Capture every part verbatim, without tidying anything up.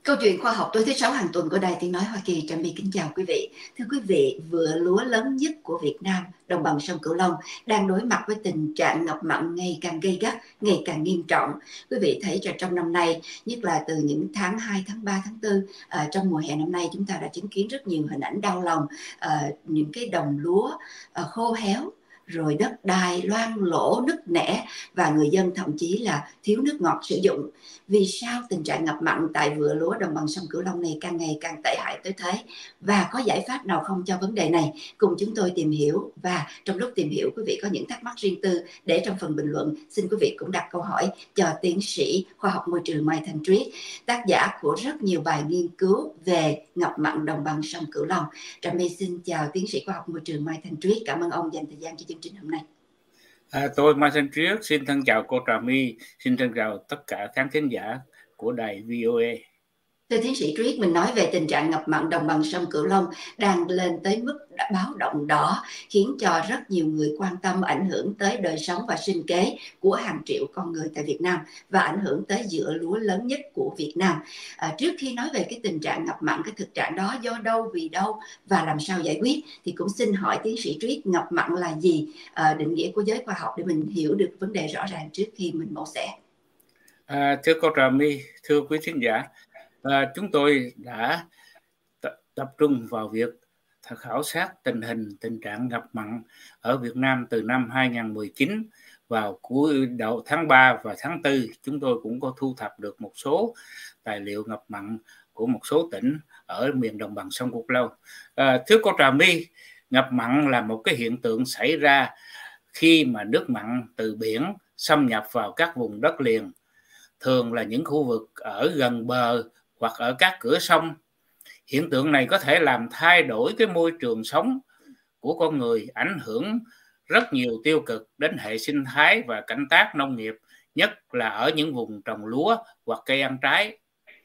Câu chuyện khoa học tối thứ sáu hàng tuần của Đài Tiếng nói Hoa Kỳ. Trà My kính chào quý vị. Thưa quý vị, vựa lúa lớn nhất của Việt Nam, đồng bằng sông Cửu Long, đang đối mặt với tình trạng ngập mặn ngày càng gay gắt, ngày càng nghiêm trọng. Quý vị thấy rằng trong năm nay, nhất là từ những tháng hai, tháng ba, tháng tư, à, trong mùa hè năm nay, chúng ta đã chứng kiến rất nhiều hình ảnh đau lòng, à, những cái đồng lúa à, khô héo, rồi đất đai loang lỗ nứt nẻ, và người dân thậm chí là thiếu nước ngọt sử dụng. Vì sao tình trạng ngập mặn tại vựa lúa đồng bằng sông Cửu Long này càng ngày càng tệ hại tới thế, và có giải pháp nào không cho vấn đề này? Cùng chúng tôi tìm hiểu. Và trong lúc tìm hiểu, quý vị có những thắc mắc riêng tư để trong phần bình luận, xin quý vị cũng đặt câu hỏi cho tiến sĩ khoa học môi trường Mai Thanh Triết, tác giả của rất nhiều bài nghiên cứu về ngập mặn đồng bằng sông Cửu Long. Trà My xin chào tiến sĩ khoa học môi trường Mai Thanh Triết. Cảm ơn ông dành thời gian cho chương trình hôm nay. À, tôi Mai Thanh Triết xin thân chào cô Trà My, xin thân chào tất cả khán thính giả của đài vê o a. Thưa tiến sĩ Triết, mình nói về tình trạng ngập mặn đồng bằng sông Cửu Long đang lên tới mức báo động đỏ, khiến cho rất nhiều người quan tâm, ảnh hưởng tới đời sống và sinh kế của hàng triệu con người tại Việt Nam, và ảnh hưởng tới vựa lúa lớn nhất của Việt Nam. À, trước khi nói về cái tình trạng ngập mặn, cái thực trạng đó do đâu, vì đâu và làm sao giải quyết, thì cũng xin hỏi tiến sĩ Triết, ngập mặn là gì? À, định nghĩa của giới khoa học để mình hiểu được vấn đề rõ ràng trước khi mình mổ xẻ. À, thưa cô Trà My, thưa quý thính giả, à, chúng tôi đã t- tập trung vào việc khảo sát tình hình tình trạng ngập mặn ở Việt Nam từ năm hai không một chín. Vào cuối đầu tháng ba và tháng tư, chúng tôi cũng có thu thập được một số tài liệu ngập mặn của một số tỉnh ở miền đồng bằng sông Cửu Long. À, thưa cô Trà My, ngập mặn là một cái hiện tượng xảy ra khi mà nước mặn từ biển xâm nhập vào các vùng đất liền, thường là những khu vực ở gần bờ hoặc ở các cửa sông. Hiện tượng này có thể làm thay đổi cái môi trường sống của con người, ảnh hưởng rất nhiều tiêu cực đến hệ sinh thái và canh tác nông nghiệp, nhất là ở những vùng trồng lúa hoặc cây ăn trái.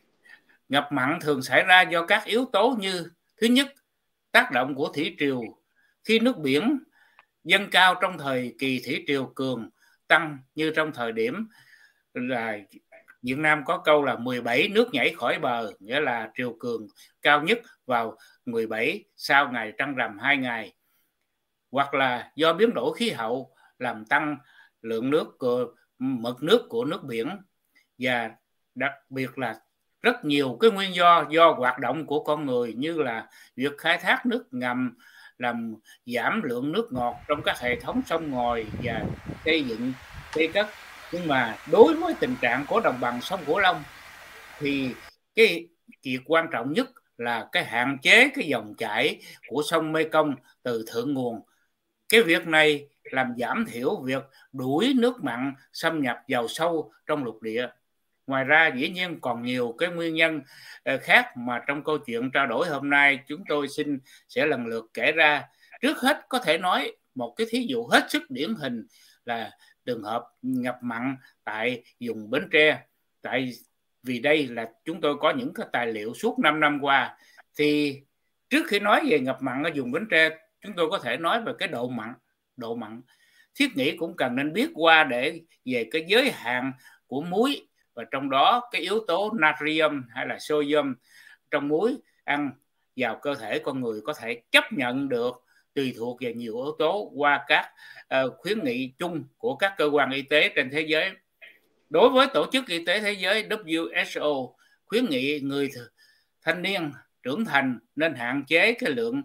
Ngập mặn thường xảy ra do các yếu tố như: thứ nhất, tác động của thủy triều. Khi nước biển dâng cao trong thời kỳ thủy triều cường tăng, như trong thời điểm là Việt Nam có câu là mười bảy nước nhảy khỏi bờ, nghĩa là triều cường cao nhất vào mười bảy sau ngày trăng rằm hai ngày, hoặc là do biến đổi khí hậu làm tăng lượng nước của, mực nước của nước biển, và đặc biệt là rất nhiều cái nguyên do do hoạt động của con người, như là việc khai thác nước ngầm làm giảm lượng nước ngọt trong các hệ thống sông ngòi và xây dựng xây cất. Nhưng mà đối với tình trạng của đồng bằng sông Cửu Long thì cái việc quan trọng nhất là cái hạn chế cái dòng chảy của sông Mekong từ thượng nguồn. Cái việc này làm giảm thiểu việc đuổi nước mặn xâm nhập vào sâu trong lục địa. Ngoài ra, dĩ nhiên còn nhiều cái nguyên nhân khác mà trong câu chuyện trao đổi hôm nay chúng tôi xin sẽ lần lượt kể ra. Trước hết có thể nói một cái thí dụ hết sức điển hình là trường hợp ngập mặn tại vùng Bến Tre. Tại vì đây là chúng tôi có những cái tài liệu suốt năm năm qua. Thì trước khi nói về ngập mặn ở vùng Bến Tre, chúng tôi có thể nói về cái độ mặn. Độ mặn thiết nghĩ cũng cần nên biết qua để về cái giới hạn của muối, và trong đó cái yếu tố natrium hay là sodium trong muối ăn vào cơ thể con người có thể chấp nhận được tùy thuộc vào nhiều yếu tố qua các uh, khuyến nghị chung của các cơ quan y tế trên thế giới. Đối với Tổ chức Y tế Thế giới W H O khuyến nghị người thanh niên trưởng thành nên hạn chế cái lượng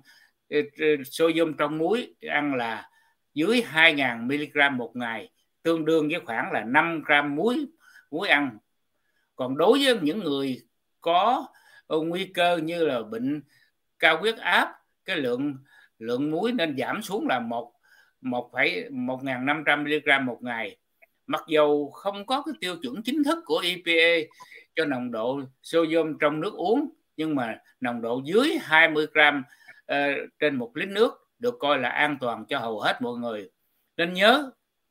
sodium trong muối ăn là dưới hai nghìn mi-li-gam một ngày, tương đương với khoảng là năm gram muối muối ăn. Còn đối với những người có nguy cơ như là bệnh cao huyết áp, cái lượng lượng muối nên giảm xuống là một một nghìn năm trăm mi-li-gam một ngày. Mặc dù không có cái tiêu chuẩn chính thức của E P A cho nồng độ sodium trong nước uống, nhưng mà nồng độ dưới hai mươi gram uh, trên một lít nước được coi là an toàn cho hầu hết mọi người. Nên nhớ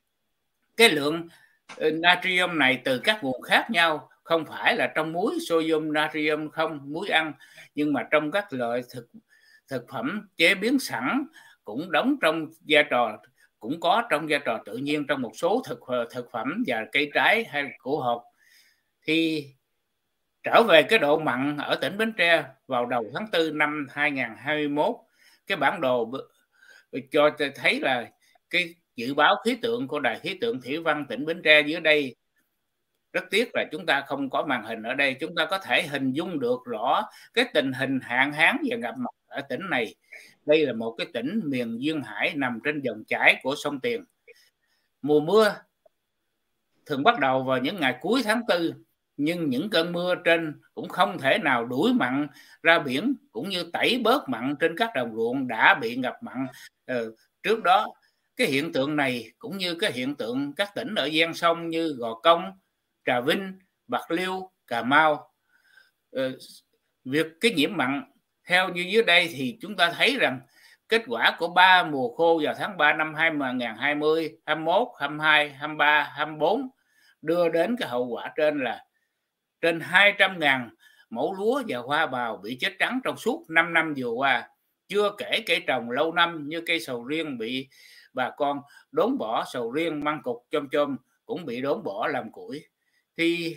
cái lượng uh, natrium này từ các nguồn khác nhau, không phải là trong muối sodium natrium không, muối ăn, nhưng mà trong các loại thực thực phẩm chế biến sẵn cũng đóng trong vai trò cũng có trong vai trò tự nhiên trong một số thực thực phẩm và cây trái hay củ hột. Thì Trở về cái độ mặn ở tỉnh Bến Tre vào đầu tháng tư năm hai nghìn không trăm hai mươi mốt, cái bản đồ cho thấy là cái dự báo khí tượng của Đài khí tượng thủy văn tỉnh Bến Tre dưới đây. Rất tiếc là chúng ta không có màn hình ở đây, chúng ta có thể hình dung được rõ cái tình hình hạn hán và ngập mặn ở tỉnh này. Đây là một cái tỉnh miền duyên hải nằm trên dòng chảy của sông Tiền. Mùa mưa thường bắt đầu vào những ngày cuối tháng tư, nhưng những cơn mưa trên cũng không thể nào đuổi mặn ra biển, cũng như tẩy bớt mặn trên các đồng ruộng đã bị ngập mặn uh, trước đó. Cái hiện tượng này cũng như cái hiện tượng các tỉnh ở ven sông như Gò Công, Trà Vinh, Bạc Liêu, Cà Mau, uh, việc cái nhiễm mặn theo như dưới đây thì chúng ta thấy rằng kết quả của ba mùa khô vào tháng ba năm hai nghìn không trăm hai mươi, hai mươi mốt, hai mươi hai, hai mươi ba, hai mươi bốn đưa đến cái hậu quả trên là trên hai trăm nghìn mẫu lúa và hoa màu bị chết trắng trong suốt năm năm vừa qua. Chưa kể cây trồng lâu năm như cây sầu riêng bị bà con đốn bỏ, sầu riêng măng cục chôm chôm cũng bị đốn bỏ làm củi. Thì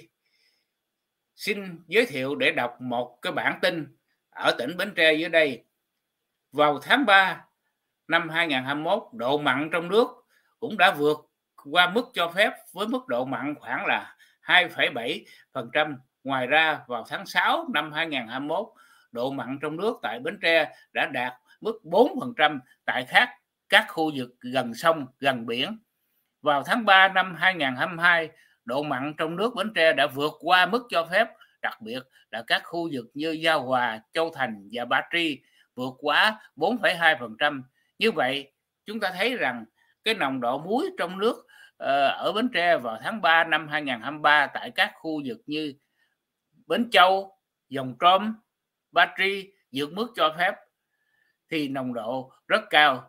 xin giới thiệu để đọc một cái bản tin ở tỉnh Bến Tre dưới đây. Vào tháng ba năm hai nghìn không trăm hai mươi mốt, độ mặn trong nước cũng đã vượt qua mức cho phép với mức độ mặn khoảng là hai phẩy bảy phần trăm. Ngoài ra, vào tháng sáu năm hai nghìn không trăm hai mươi mốt, độ mặn trong nước tại Bến Tre đã đạt mức bốn phần trăm tại khác các khu vực gần sông, gần biển. Vào tháng ba năm hai nghìn không trăm hai mươi hai, độ mặn trong nước Bến Tre đã vượt qua mức cho phép, đặc biệt là các khu vực như Giao Hòa, Châu Thành và Ba Tri vượt quá bốn phẩy hai phần trăm. Như vậy, chúng ta thấy rằng cái nồng độ muối trong nước uh, ở Bến Tre vào tháng ba năm hai nghìn không trăm hai mươi ba tại các khu vực như Bến Châu, Giồng Trôm, Ba Tri vượt mức cho phép thì nồng độ rất cao.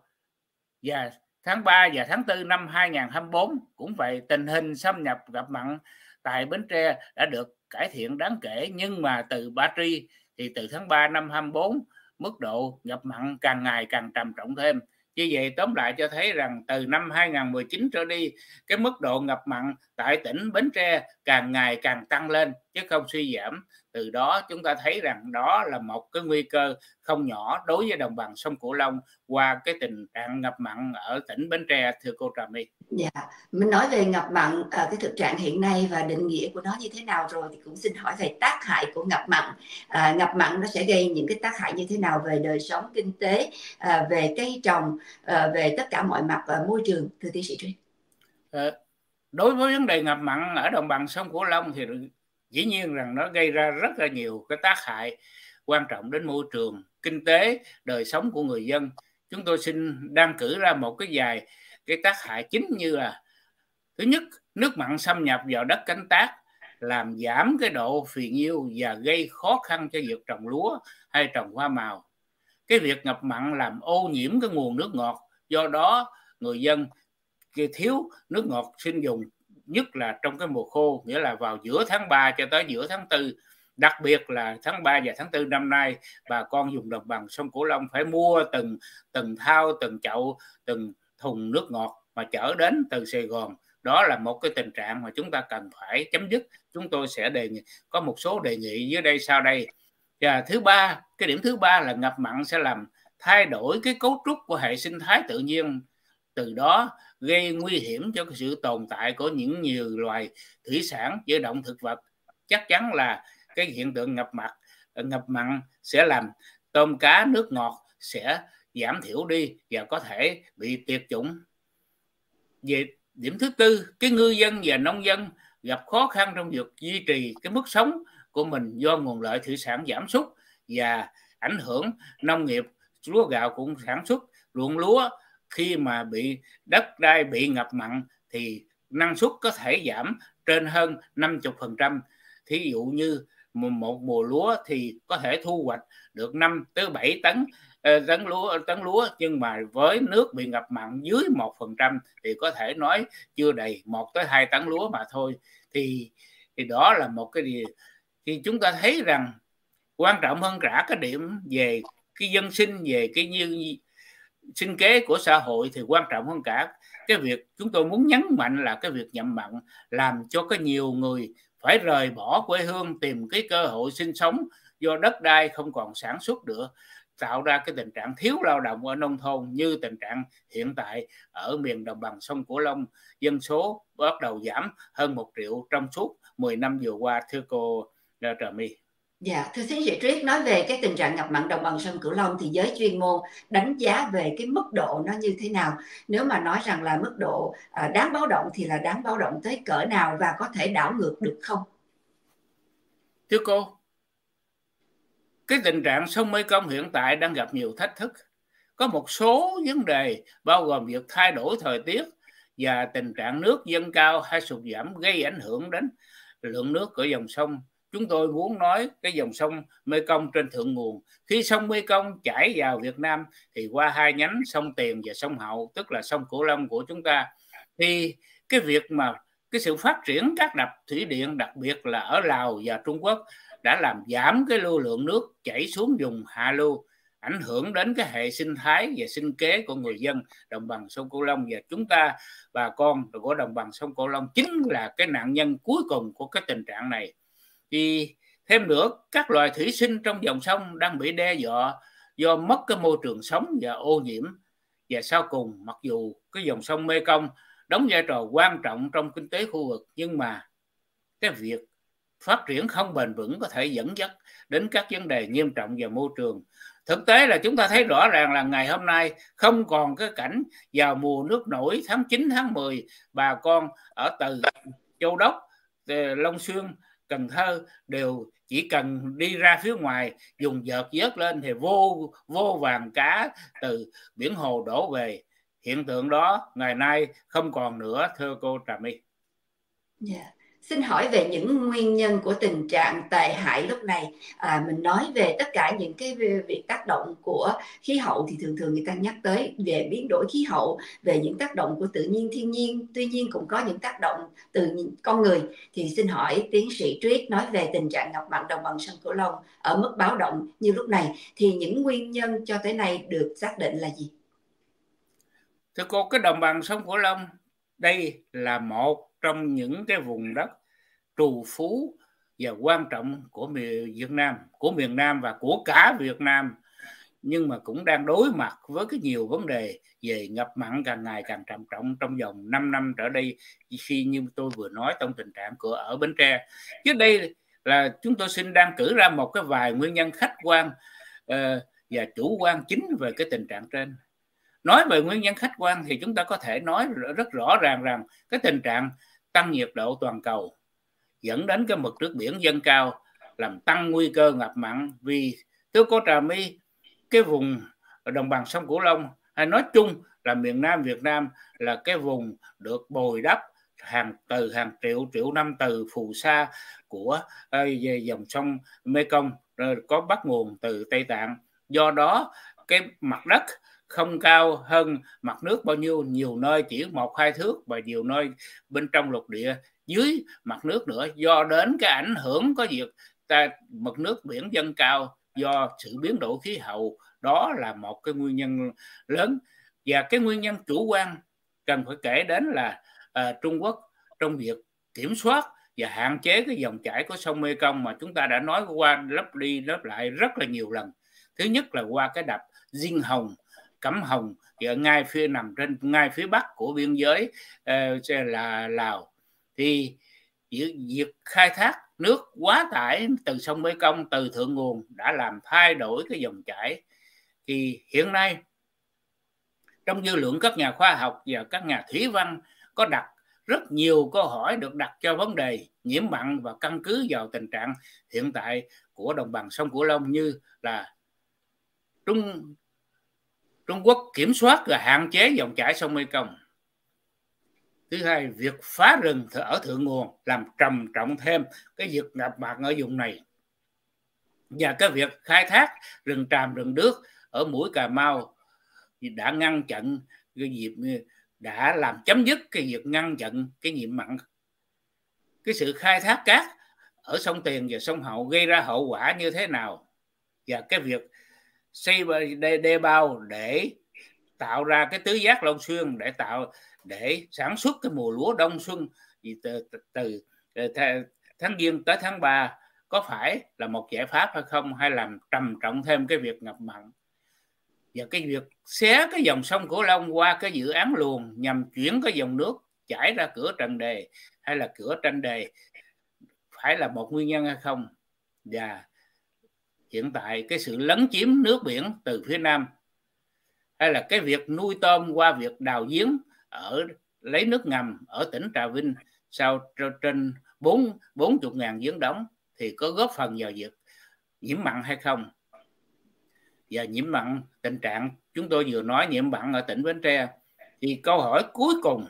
Và tháng ba và tháng tư năm hai nghìn không trăm hai mươi bốn cũng vậy, tình hình xâm nhập ngập mặn tại Bến Tre đã được cải thiện đáng kể, nhưng mà từ Ba Tri thì từ tháng ba năm hai nghìn không trăm hai mươi bốn mức độ ngập mặn càng ngày càng trầm trọng thêm. Như vậy tóm lại cho thấy rằng từ năm hai nghìn không trăm mười chín trở đi, cái mức độ ngập mặn tại tỉnh Bến Tre càng ngày càng tăng lên chứ không suy giảm. Từ đó chúng ta thấy rằng đó là một cái nguy cơ không nhỏ đối với đồng bằng sông Cửu Long qua cái tình trạng ngập mặn ở tỉnh Bến Tre, thưa cô Trà My. Dạ, mình nói về ngập mặn, à, cái thực trạng hiện nay và định nghĩa của nó như thế nào rồi thì cũng xin hỏi về tác hại của ngập mặn. À, ngập mặn nó sẽ gây những cái tác hại như thế nào về đời sống kinh tế, à, về cây trồng, à, về tất cả mọi mặt à, môi trường, thưa tiến sĩ Trinh? À, đối với vấn đề ngập mặn ở đồng bằng sông Cửu Long thì dĩ nhiên rằng nó gây ra rất là nhiều cái tác hại quan trọng đến môi trường, kinh tế, đời sống của người dân. Chúng tôi xin đang cử ra một cái vài cái tác hại chính như là: thứ nhất, nước mặn xâm nhập vào đất canh tác làm giảm cái độ phì nhiêu và gây khó khăn cho việc trồng lúa hay trồng hoa màu. Cái việc ngập mặn làm ô nhiễm cái nguồn nước ngọt, do đó người dân thiếu nước ngọt sinh dùng, nhất là trong cái mùa khô, nghĩa là vào giữa tháng ba cho tới giữa tháng tư. Đặc biệt là tháng ba và tháng tư năm nay, bà con dùng đồng bằng sông Cửu Long phải mua từng từng thao, từng chậu, từng thùng nước ngọt mà chở đến từ Sài Gòn. Đó là một cái tình trạng mà chúng ta cần phải chấm dứt. Chúng tôi sẽ đề nghị có một số đề nghị dưới đây sau đây. Và thứ ba, cái điểm thứ ba là ngập mặn sẽ làm thay đổi cái cấu trúc của hệ sinh thái tự nhiên, từ đó gây nguy hiểm cho sự tồn tại của những nhiều loài thủy sản với động thực vật. Chắc chắn là cái hiện tượng ngập mặn ngập mặn sẽ làm tôm cá nước ngọt sẽ giảm thiểu đi và có thể bị tuyệt chủng. Về điểm thứ tư, cái ngư dân và nông dân gặp khó khăn trong việc duy trì cái mức sống của mình do nguồn lợi thủy sản giảm sút và ảnh hưởng nông nghiệp. Lúa gạo cũng sản xuất, ruộng lúa khi mà bị đất đai bị ngập mặn thì năng suất có thể giảm trên hơn năm mươi phần trăm. Thí dụ như một mùa lúa thì có thể thu hoạch được năm tới bảy tấn tấn lúa tấn lúa nhưng mà với nước bị ngập mặn dưới một phần trăm thì có thể nói chưa đầy một tới hai tấn lúa mà thôi. Thì thì đó là một cái gì thì chúng ta thấy rằng quan trọng hơn cả cái điểm về cái dân sinh, về cái như sinh kế của xã hội thì quan trọng hơn cả cái việc chúng tôi muốn nhấn mạnh là cái việc ngập mặn làm cho có nhiều người phải rời bỏ quê hương tìm cái cơ hội sinh sống do đất đai không còn sản xuất được, tạo ra cái tình trạng thiếu lao động ở nông thôn như tình trạng hiện tại ở miền đồng bằng sông Cửu Long, dân số bắt đầu giảm hơn một triệu trong suốt mười năm vừa qua, thưa cô Trà My. Dạ, thưa tiến sĩ Triết, nói về cái tình trạng ngập mặn đồng bằng sông Cửu Long thì giới chuyên môn đánh giá về cái mức độ nó như thế nào? Nếu mà nói rằng là mức độ à, đáng báo động thì là đáng báo động tới cỡ nào và có thể đảo ngược được không? Thưa cô, cái tình trạng sông Mekong hiện tại đang gặp nhiều thách thức. Có một số vấn đề bao gồm việc thay đổi thời tiết và tình trạng nước dâng cao hay sụt giảm gây ảnh hưởng đến lượng nước của dòng sông. Chúng tôi muốn nói cái dòng sông Mekong trên thượng nguồn. Khi sông Mekong chảy vào Việt Nam thì qua hai nhánh sông Tiền và sông Hậu, tức là sông Cửu Long của chúng ta, thì cái việc mà cái sự phát triển các đập thủy điện, đặc biệt là ở Lào và Trung Quốc, đã làm giảm cái lưu lượng nước chảy xuống vùng hạ lưu, ảnh hưởng đến cái hệ sinh thái và sinh kế của người dân đồng bằng sông Cửu Long, và chúng ta bà con của đồng bằng sông Cửu Long chính là cái nạn nhân cuối cùng của cái tình trạng này. Thì thêm nữa, các loài thủy sinh trong dòng sông đang bị đe dọa do mất cái môi trường sống và ô nhiễm. Và sau cùng, mặc dù cái dòng sông Mekong đóng vai trò quan trọng trong kinh tế khu vực, nhưng mà cái việc phát triển không bền vững có thể dẫn dắt đến các vấn đề nghiêm trọng về môi trường. Thực tế là chúng ta thấy rõ ràng là ngày hôm nay không còn cái cảnh vào mùa nước nổi tháng chín, tháng mười, bà con ở từ Châu Đốc, Long Xuyên, Cần Thơ đều chỉ cần đi ra phía ngoài dùng vợt vớt lên thì vô vô vàng cá từ biển hồ đổ về. Hiện tượng đó ngày nay không còn nữa, thưa cô Trà My. Yeah. Xin hỏi về những nguyên nhân của tình trạng tệ hại lúc này. À, mình nói về tất cả những cái việc tác động của khí hậu thì thường thường người ta nhắc tới về biến đổi khí hậu, về những tác động của tự nhiên thiên nhiên, tuy nhiên cũng có những tác động từ con người. Thì xin hỏi tiến sĩ Triết, nói về tình trạng ngập mặn đồng bằng sông Cửu Long ở mức báo động như lúc này thì những nguyên nhân cho tới nay được xác định là gì? Thưa cô, cái đồng bằng sông Cửu Long đây là một trong những cái vùng đất trù phú và quan trọng của miền Việt Nam, của miền Nam và của cả Việt Nam, nhưng mà cũng đang đối mặt với cái nhiều vấn đề về ngập mặn càng ngày càng trầm trọng trong vòng năm năm trở đây, khi như tôi vừa nói trong tình trạng của ở Bến Tre. Chứ đây là chúng tôi xin đang cử ra một cái vài nguyên nhân khách quan uh, và chủ quan chính về cái tình trạng trên. Nói về nguyên nhân khách quan thì chúng ta có thể nói rất rõ ràng rằng cái tình trạng tăng nhiệt độ toàn cầu dẫn đến cái mực nước biển dâng cao, làm tăng nguy cơ ngập mặn. Vì thưa cô Trà My, cái vùng đồng bằng sông Cửu Long hay nói chung là miền Nam Việt Nam là cái vùng được bồi đắp hàng từ hàng triệu triệu năm từ phù sa của uh, dòng sông Mekong, uh, có bắt nguồn từ Tây Tạng. Do đó cái mặt đất không cao hơn mặt nước bao nhiêu, nhiều nơi chỉ một hai thước và nhiều nơi bên trong lục địa dưới mặt nước nữa. Do đến cái ảnh hưởng có việc ta mực nước biển dâng cao do sự biến đổi khí hậu, đó là một cái nguyên nhân lớn. Và cái nguyên nhân chủ quan cần phải kể đến là uh, Trung Quốc trong việc kiểm soát và hạn chế cái dòng chảy của sông Mekong mà chúng ta đã nói qua lấp đi lấp lại rất là nhiều lần. Thứ nhất là qua cái đập Diên Hồng, Cẩm Hồng ở ngay phía nằm trên ngay phía bắc của biên giới uh, là Lào, thì việc khai thác nước quá tải từ sông Mekong từ thượng nguồn đã làm thay đổi cái dòng chảy. Thì hiện nay trong dư luận các nhà khoa học và các nhà thủy văn có đặt rất nhiều câu hỏi được đặt cho vấn đề nhiễm mặn và căn cứ vào tình trạng hiện tại của đồng bằng sông Cửu Long, như là Trung Trung Quốc kiểm soát và hạn chế dòng chảy sông Mekong. Thứ hai, việc phá rừng ở thượng nguồn làm trầm trọng thêm cái việc ngập mặn ở vùng này. Và cái việc khai thác rừng tràm, rừng đước ở mũi Cà Mau đã ngăn chặn cái việc, đã làm chấm dứt cái việc ngăn chặn cái nhiễm mặn. Cái sự khai thác cát ở sông Tiền và sông Hậu gây ra hậu quả như thế nào, và cái việc xây đê, đê bao để tạo ra cái tứ giác Long Xuyên để tạo để sản xuất cái mùa lúa đông xuân từ, từ, từ tháng Giêng tới tháng ba có phải là một giải pháp hay không, hay làm trầm trọng thêm cái việc ngập mặn? Và cái việc xé cái dòng sông Cửu Long qua cái dự án luồng nhằm chuyển cái dòng nước chảy ra cửa Trần Đề hay là cửa Tranh Đề phải là một nguyên nhân hay không? Và hiện tại cái sự lấn chiếm nước biển từ phía Nam, hay là cái việc nuôi tôm qua việc đào giếng ở lấy nước ngầm ở tỉnh Trà Vinh sau trên bốn bốn chục ngàn giếng đóng thì có góp phần vào việc nhiễm mặn hay không? Và nhiễm mặn, tình trạng chúng tôi vừa nói nhiễm mặn ở tỉnh Bến Tre, thì câu hỏi cuối cùng,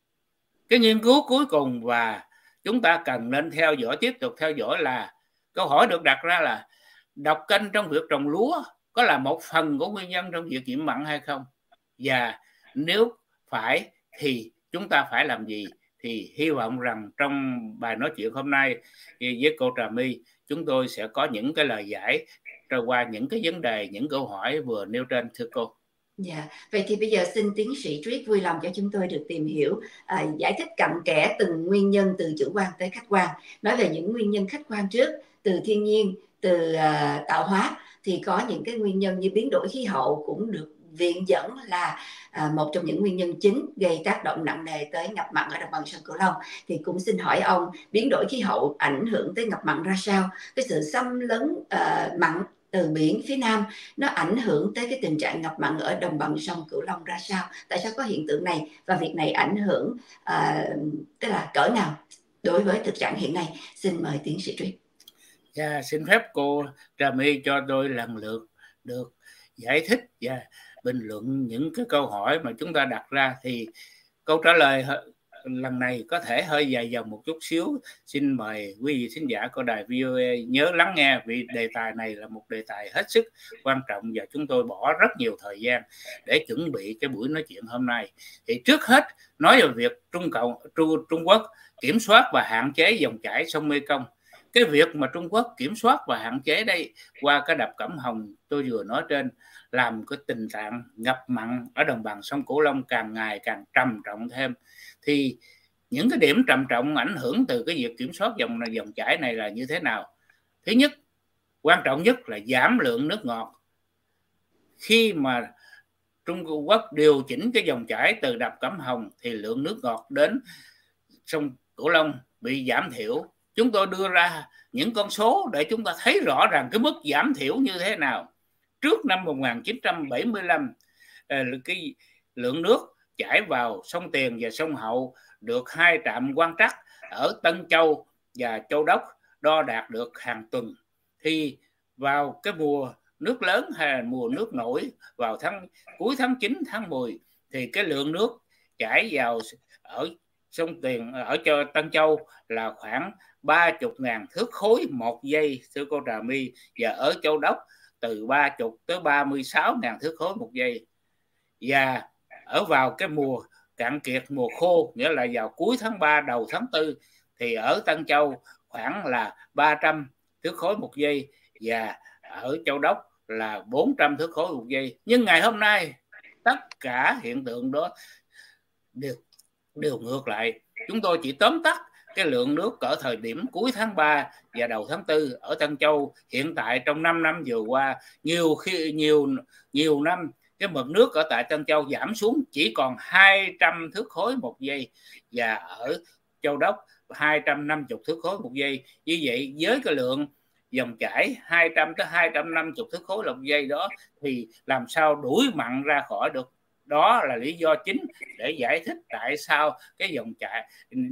cái nghiên cứu cuối cùng và chúng ta cần nên theo dõi, tiếp tục theo dõi là câu hỏi được đặt ra là độc canh trong việc trồng lúa có là một phần của nguyên nhân trong việc nhiễm mặn hay không? Và nếu phải thì chúng ta phải làm gì? Thì hy vọng rằng trong bài nói chuyện hôm nay với cô Trà My, chúng tôi sẽ có những cái lời giải qua những cái vấn đề, những câu hỏi vừa nêu trên, thưa cô. Dạ, yeah. Vậy thì bây giờ xin tiến sĩ Triết vui lòng cho chúng tôi được tìm hiểu, à, giải thích cặn kẽ từng nguyên nhân từ chủ quan tới khách quan. Nói về những nguyên nhân khách quan trước, từ thiên nhiên, từ uh, tạo hóa, thì có những cái nguyên nhân như biến đổi khí hậu cũng được viện dẫn là à, một trong những nguyên nhân chính gây tác động nặng nề tới ngập mặn ở đồng bằng sông Cửu Long. Thì cũng xin hỏi ông, biến đổi khí hậu ảnh hưởng tới ngập mặn ra sao? Cái sự xâm lấn uh, mặn từ biển phía Nam nó ảnh hưởng tới cái tình trạng ngập mặn ở đồng bằng sông Cửu Long ra sao? Tại sao có hiện tượng này, và việc này ảnh hưởng à, tức là cỡ nào đối với thực trạng hiện nay? Xin mời tiến sĩ Triết. Yeah, xin phép cô Trà My cho tôi lần lượt được giải thích và bình luận những cái câu hỏi mà chúng ta đặt ra. Thì câu trả lời lần này có thể hơi dài dòng một chút xíu. Xin mời quý vị thính giả của đài vê o a nhớ lắng nghe, vì đề tài này là một đề tài hết sức quan trọng và chúng tôi bỏ rất nhiều thời gian để chuẩn bị cái buổi nói chuyện hôm nay. Thì trước hết nói về việc Trung Cộng Trung, Trung Quốc kiểm soát và hạn chế dòng chảy sông Mekong. Cái việc mà Trung Quốc kiểm soát và hạn chế đây qua cái đập Cẩm Hồng tôi vừa nói trên, làm cái tình trạng ngập mặn ở đồng bằng sông Cửu Long càng ngày càng trầm trọng thêm. Thì những cái điểm trầm trọng ảnh hưởng từ cái việc kiểm soát dòng dòng chảy này là như thế nào? Thứ nhất, quan trọng nhất là giảm lượng nước ngọt. Khi mà Trung Quốc điều chỉnh cái dòng chảy từ đập Cẩm Hồng thì lượng nước ngọt đến sông Cửu Long bị giảm thiểu. Chúng tôi đưa ra những con số để chúng ta thấy rõ ràng cái mức giảm thiểu như thế nào. Trước năm một nghìn chín trăm bảy mươi lăm, cái lượng nước chảy vào sông Tiền và sông Hậu được hai trạm quan trắc ở Tân Châu và Châu Đốc đo đạt được hàng tuần. Thì vào cái mùa nước lớn hay là mùa nước nổi vào tháng cuối tháng chín, tháng mười thì cái lượng nước chảy vào ở sông Tiền, ở cho Tân Châu là khoảng ba mươi ngàn thước khối một giây, thưa cô Trà My, và ở Châu Đốc từ ba mươi tới ba mươi sáu ngàn thước khối một giây. Và ở vào cái mùa cạn kiệt, mùa khô, nghĩa là vào cuối tháng ba đầu tháng tư, thì ở Tân Châu khoảng là ba trăm thước khối một giây và ở Châu Đốc là bốn trăm thước khối một giây. Nhưng ngày hôm nay tất cả hiện tượng đó đều đều ngược lại. Chúng tôi chỉ tóm tắt cái lượng nước ở thời điểm cuối tháng ba và đầu tháng tư ở Tân Châu. Hiện tại trong năm năm vừa qua, nhiều khi nhiều nhiều năm cái mực nước ở tại Tân Châu giảm xuống chỉ còn hai trăm thước khối một giây, và ở Châu Đốc hai trăm năm mươi thước khối một giây. Như vậy với cái lượng dòng chảy hai trăm tới hai trăm năm mươi thước khối một giây đó thì làm sao đuổi mặn ra khỏi được. Đó là lý do chính để giải thích tại sao cái dòng chảy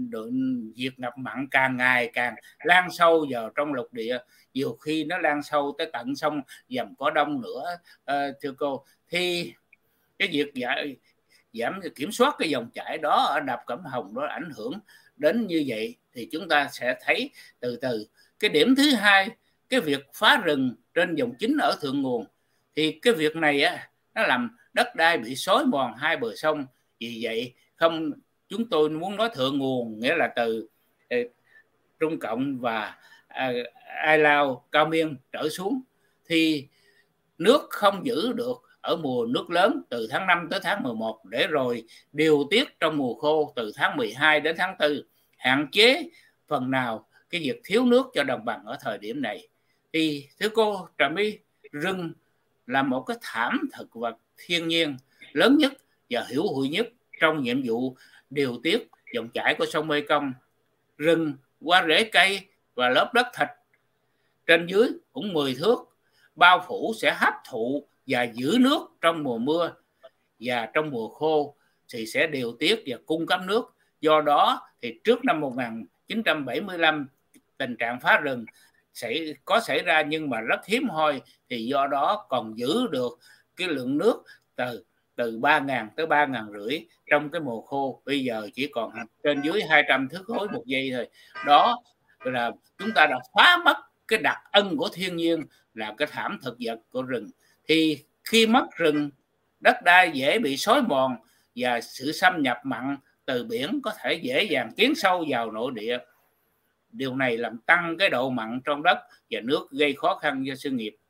việc ngập mặn càng ngày càng lan sâu vào trong lục địa, nhiều khi nó lan sâu tới tận sông Vàm Cỏ Đông nữa, à, thưa cô. Thì cái việc giảm, giảm kiểm soát cái dòng chảy đó ở đập Cẩm Hồng đó ảnh hưởng đến như vậy, thì chúng ta sẽ thấy từ từ. Cái điểm thứ hai, cái việc phá rừng trên dòng chính ở thượng nguồn, thì cái việc này á, nó làm đất đai bị xói mòn hai bờ sông. Vì vậy không, chúng tôi muốn nói thượng nguồn nghĩa là từ eh, Trung Cộng và uh, Ai Lao, Cao Miên trở xuống, thì nước không giữ được ở mùa nước lớn từ tháng năm tới tháng mười một, để rồi điều tiết trong mùa khô từ tháng mười hai đến tháng tư, hạn chế phần nào cái việc thiếu nước cho đồng bằng ở thời điểm này. Thì thưa cô Trà My, rừng là một cái thảm thực vật thiên nhiên lớn nhất và hữu hiệu nhất trong nhiệm vụ điều tiết dòng chảy của sông Mekong. Rừng qua rễ cây và lớp đất thịt trên dưới cũng mười thước, bao phủ sẽ hấp thụ và giữ nước trong mùa mưa, và trong mùa khô thì sẽ điều tiết và cung cấp nước. Do đó thì trước năm một nghìn chín trăm bảy mươi lăm tình trạng phá rừng sẽ có xảy ra nhưng mà rất hiếm hoi, thì do đó còn giữ được cái lượng nước từ từ ba nghìn tới ba nghìn rưỡi trong cái mùa khô. Bây giờ chỉ còn trên dưới hai trăm thước khối một giây thôi. Đó là chúng ta đã phá mất cái đặc ân của thiên nhiên, là cái thảm thực vật của rừng. Thì khi mất rừng, đất đai dễ bị xói mòn và sự xâm nhập mặn từ biển có thể dễ dàng tiến sâu vào nội địa. Điều này làm tăng cái độ mặn trong đất và nước, gây khó khăn cho sự nghiệp.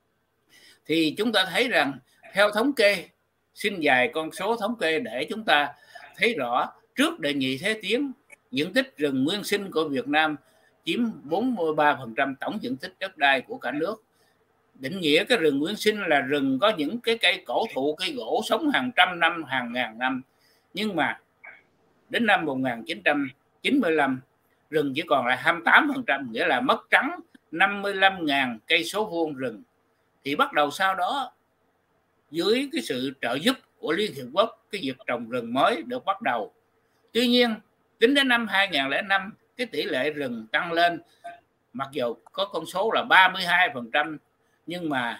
Thì chúng ta thấy rằng theo thống kê, xin vài con số thống kê để chúng ta thấy rõ. Trước Đệ nhị Thế chiến, diện tích rừng nguyên sinh của Việt Nam chiếm bốn mươi ba phần trăm tổng diện tích đất đai của cả nước. Định nghĩa cái rừng nguyên sinh là rừng có những cái cây cổ thụ, cây gỗ sống hàng trăm năm, hàng ngàn năm. Nhưng mà đến năm một nghìn chín trăm chín mươi lăm, rừng chỉ còn lại hai mươi tám phần trăm, nghĩa là mất trắng năm mươi lăm nghìn cây số vuông rừng. Thì bắt đầu sau đó, dưới cái sự trợ giúp của Liên Hiệp Quốc, cái việc trồng rừng mới được bắt đầu. Tuy nhiên, tính đến năm hai nghìn lẻ năm, cái tỷ lệ rừng tăng lên, mặc dù có con số là ba mươi hai phần trăm, nhưng mà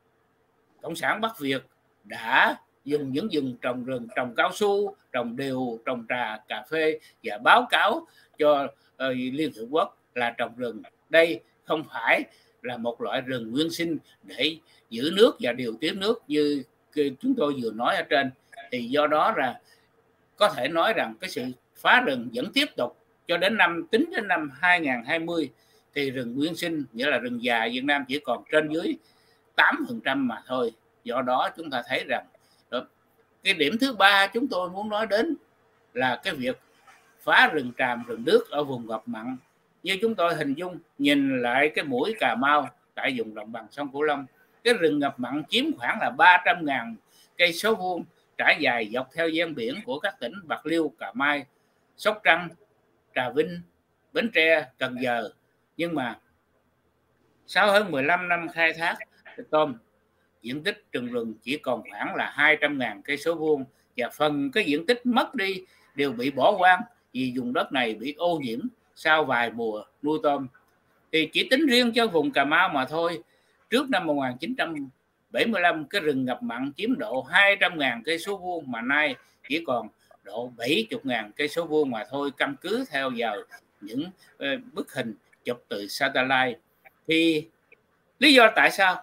Cộng sản Bắc Việt đã dùng những vùng trồng rừng, trồng cao su, trồng điều, trồng trà, cà phê và báo cáo cho uh, Liên Hiệp Quốc là trồng rừng. Đây không phải là một loại rừng nguyên sinh để giữ nước và điều tiết nước như chúng tôi vừa nói ở trên. Thì do đó là có thể nói rằng cái sự phá rừng vẫn tiếp tục cho đến năm, tính đến năm hai nghìn không trăm hai mươi thì rừng nguyên sinh, nghĩa là rừng già Việt Nam chỉ còn trên dưới tám phần trăm mà thôi. Do đó chúng ta thấy rằng đó, cái điểm thứ ba chúng tôi muốn nói đến là cái việc phá rừng tràm, rừng nước ở vùng ngập mặn. Như chúng tôi hình dung, nhìn lại cái mũi Cà Mau tại vùng đồng bằng sông Cửu Long, cái rừng ngập mặn chiếm khoảng là ba trăm nghìn cây số vuông, trải dài dọc theo ven biển của các tỉnh Bạc Liêu, Cà Mau, Sóc Trăng, Trà Vinh, Bến Tre, Cần Giờ. Nhưng mà sau hơn mười lăm năm khai thác tôm, diện tích rừng rừng chỉ còn khoảng là hai trăm nghìn cây số vuông, và phần cái diện tích mất đi đều bị bỏ hoang vì vùng đất này bị ô nhiễm sau vài mùa nuôi tôm. Thì chỉ tính riêng cho vùng Cà Mau mà thôi, trước năm một nghìn chín trăm bảy mươi lăm cái rừng ngập mặn chiếm độ hai trăm nghìn cây số vuông, mà nay chỉ còn độ bảy mươi nghìn cây số vuông mà thôi, căn cứ theo vào những uh, bức hình chụp từ satellite. Thì lý do tại sao?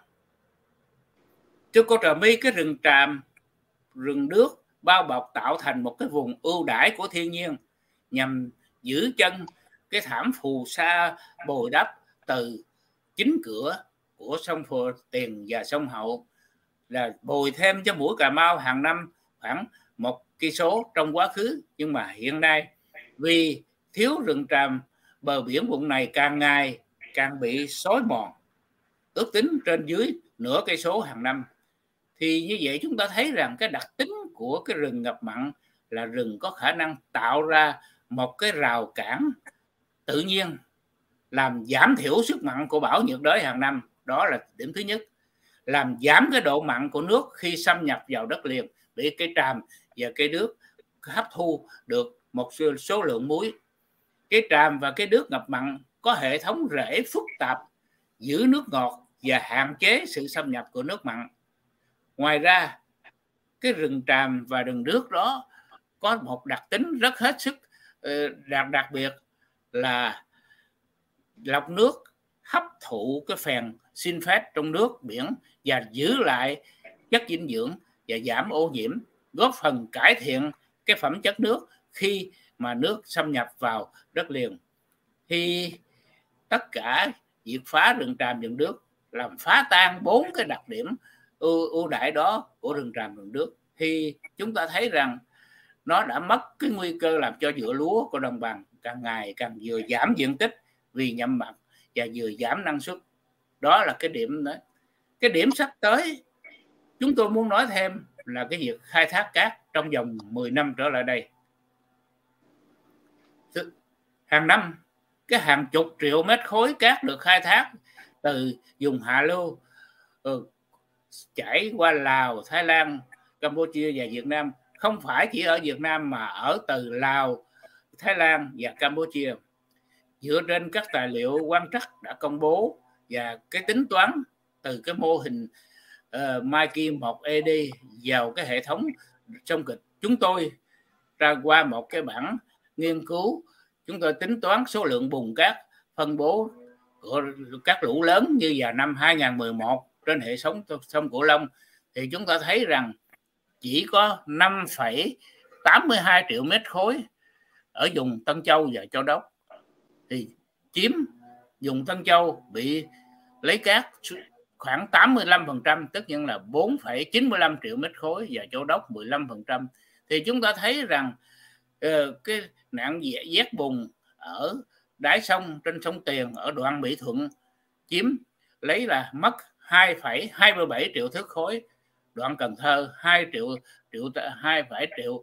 Thưa cô Trà My, cái rừng tràm, rừng nước bao bọc tạo thành một cái vùng ưu đãi của thiên nhiên nhằm giữ chân cái thảm phù sa bồi đắp từ chính cửa của sông Phù Tiền và sông Hậu, là bồi thêm cho mũi Cà Mau hàng năm khoảng một cây số trong quá khứ. Nhưng mà hiện nay vì thiếu rừng tràm, bờ biển vùng này càng ngày càng bị xói mòn, ước tính trên dưới nửa cây số hàng năm. Thì như vậy chúng ta thấy rằng cái đặc tính của cái rừng ngập mặn là rừng có khả năng tạo ra một cái rào cản tự nhiên làm giảm thiểu sức mặn của bão nhiệt đới hàng năm. Đó là điểm thứ nhất. Làm giảm cái độ mặn của nước khi xâm nhập vào đất liền, bị cây tràm và cây đước hấp thu được một số lượng muối. Cây tràm và cây đước ngập mặn có hệ thống rễ phức tạp, giữ nước ngọt và hạn chế sự xâm nhập của nước mặn. Ngoài ra, cái rừng tràm và rừng đước đó có một đặc tính rất hết sức đặc, đặc biệt là lọc nước, hấp thụ cái phèn xin phết trong nước biển và giữ lại chất dinh dưỡng và giảm ô nhiễm, góp phần cải thiện cái phẩm chất nước khi mà nước xâm nhập vào đất liền. Thì tất cả việc phá rừng tràm rừng đước làm phá tan bốn cái đặc điểm ưu, ưu đãi đó của rừng tràm rừng đước, thì chúng ta thấy rằng nó đã mất cái nguy cơ làm cho vựa lúa của đồng bằng càng ngày càng vừa giảm diện tích vì nhậm mặn và vừa giảm năng suất. Đó là cái điểm đó. Cái điểm sắp tới chúng tôi muốn nói thêm là cái việc khai thác cát trong vòng mười năm trở lại đây. Hàng năm cái hàng chục triệu mét khối cát được khai thác từ vùng hạ lưu ừ, chảy qua Lào, Thái Lan, Campuchia và Việt Nam. Không phải chỉ ở Việt Nam mà ở từ Lào, Thái Lan và Campuchia. Dựa trên các tài liệu quan trắc đã công bố và cái tính toán từ cái mô hình uh, Mikey một E D vào cái hệ thống sông kịch, chúng tôi ra qua một cái bảng nghiên cứu. Chúng tôi tính toán số lượng bùn cát phân bố của các lũ lớn như vào năm hai nghìn không trăm mười một trên hệ thống sông Cửu Long, thì chúng ta thấy rằng chỉ có năm phẩy tám mươi hai triệu mét khối ở vùng Tân Châu và Châu Đốc, thì chiếm vùng Tân Châu bị lấy cát khoảng tám mươi lăm phần trăm, tất nhiên là bốn phẩy chín mươi lăm triệu mét khối, và Châu Đốc mười lăm phần trăm. Thì chúng ta thấy rằng uh, cái nạn vét bùn ở đáy sông trên sông Tiền ở đoạn Mỹ Thuận chiếm lấy là mất hai phẩy hai mươi bảy triệu thước khối, đoạn Cần Thơ hai triệu triệu hai phẩy triệu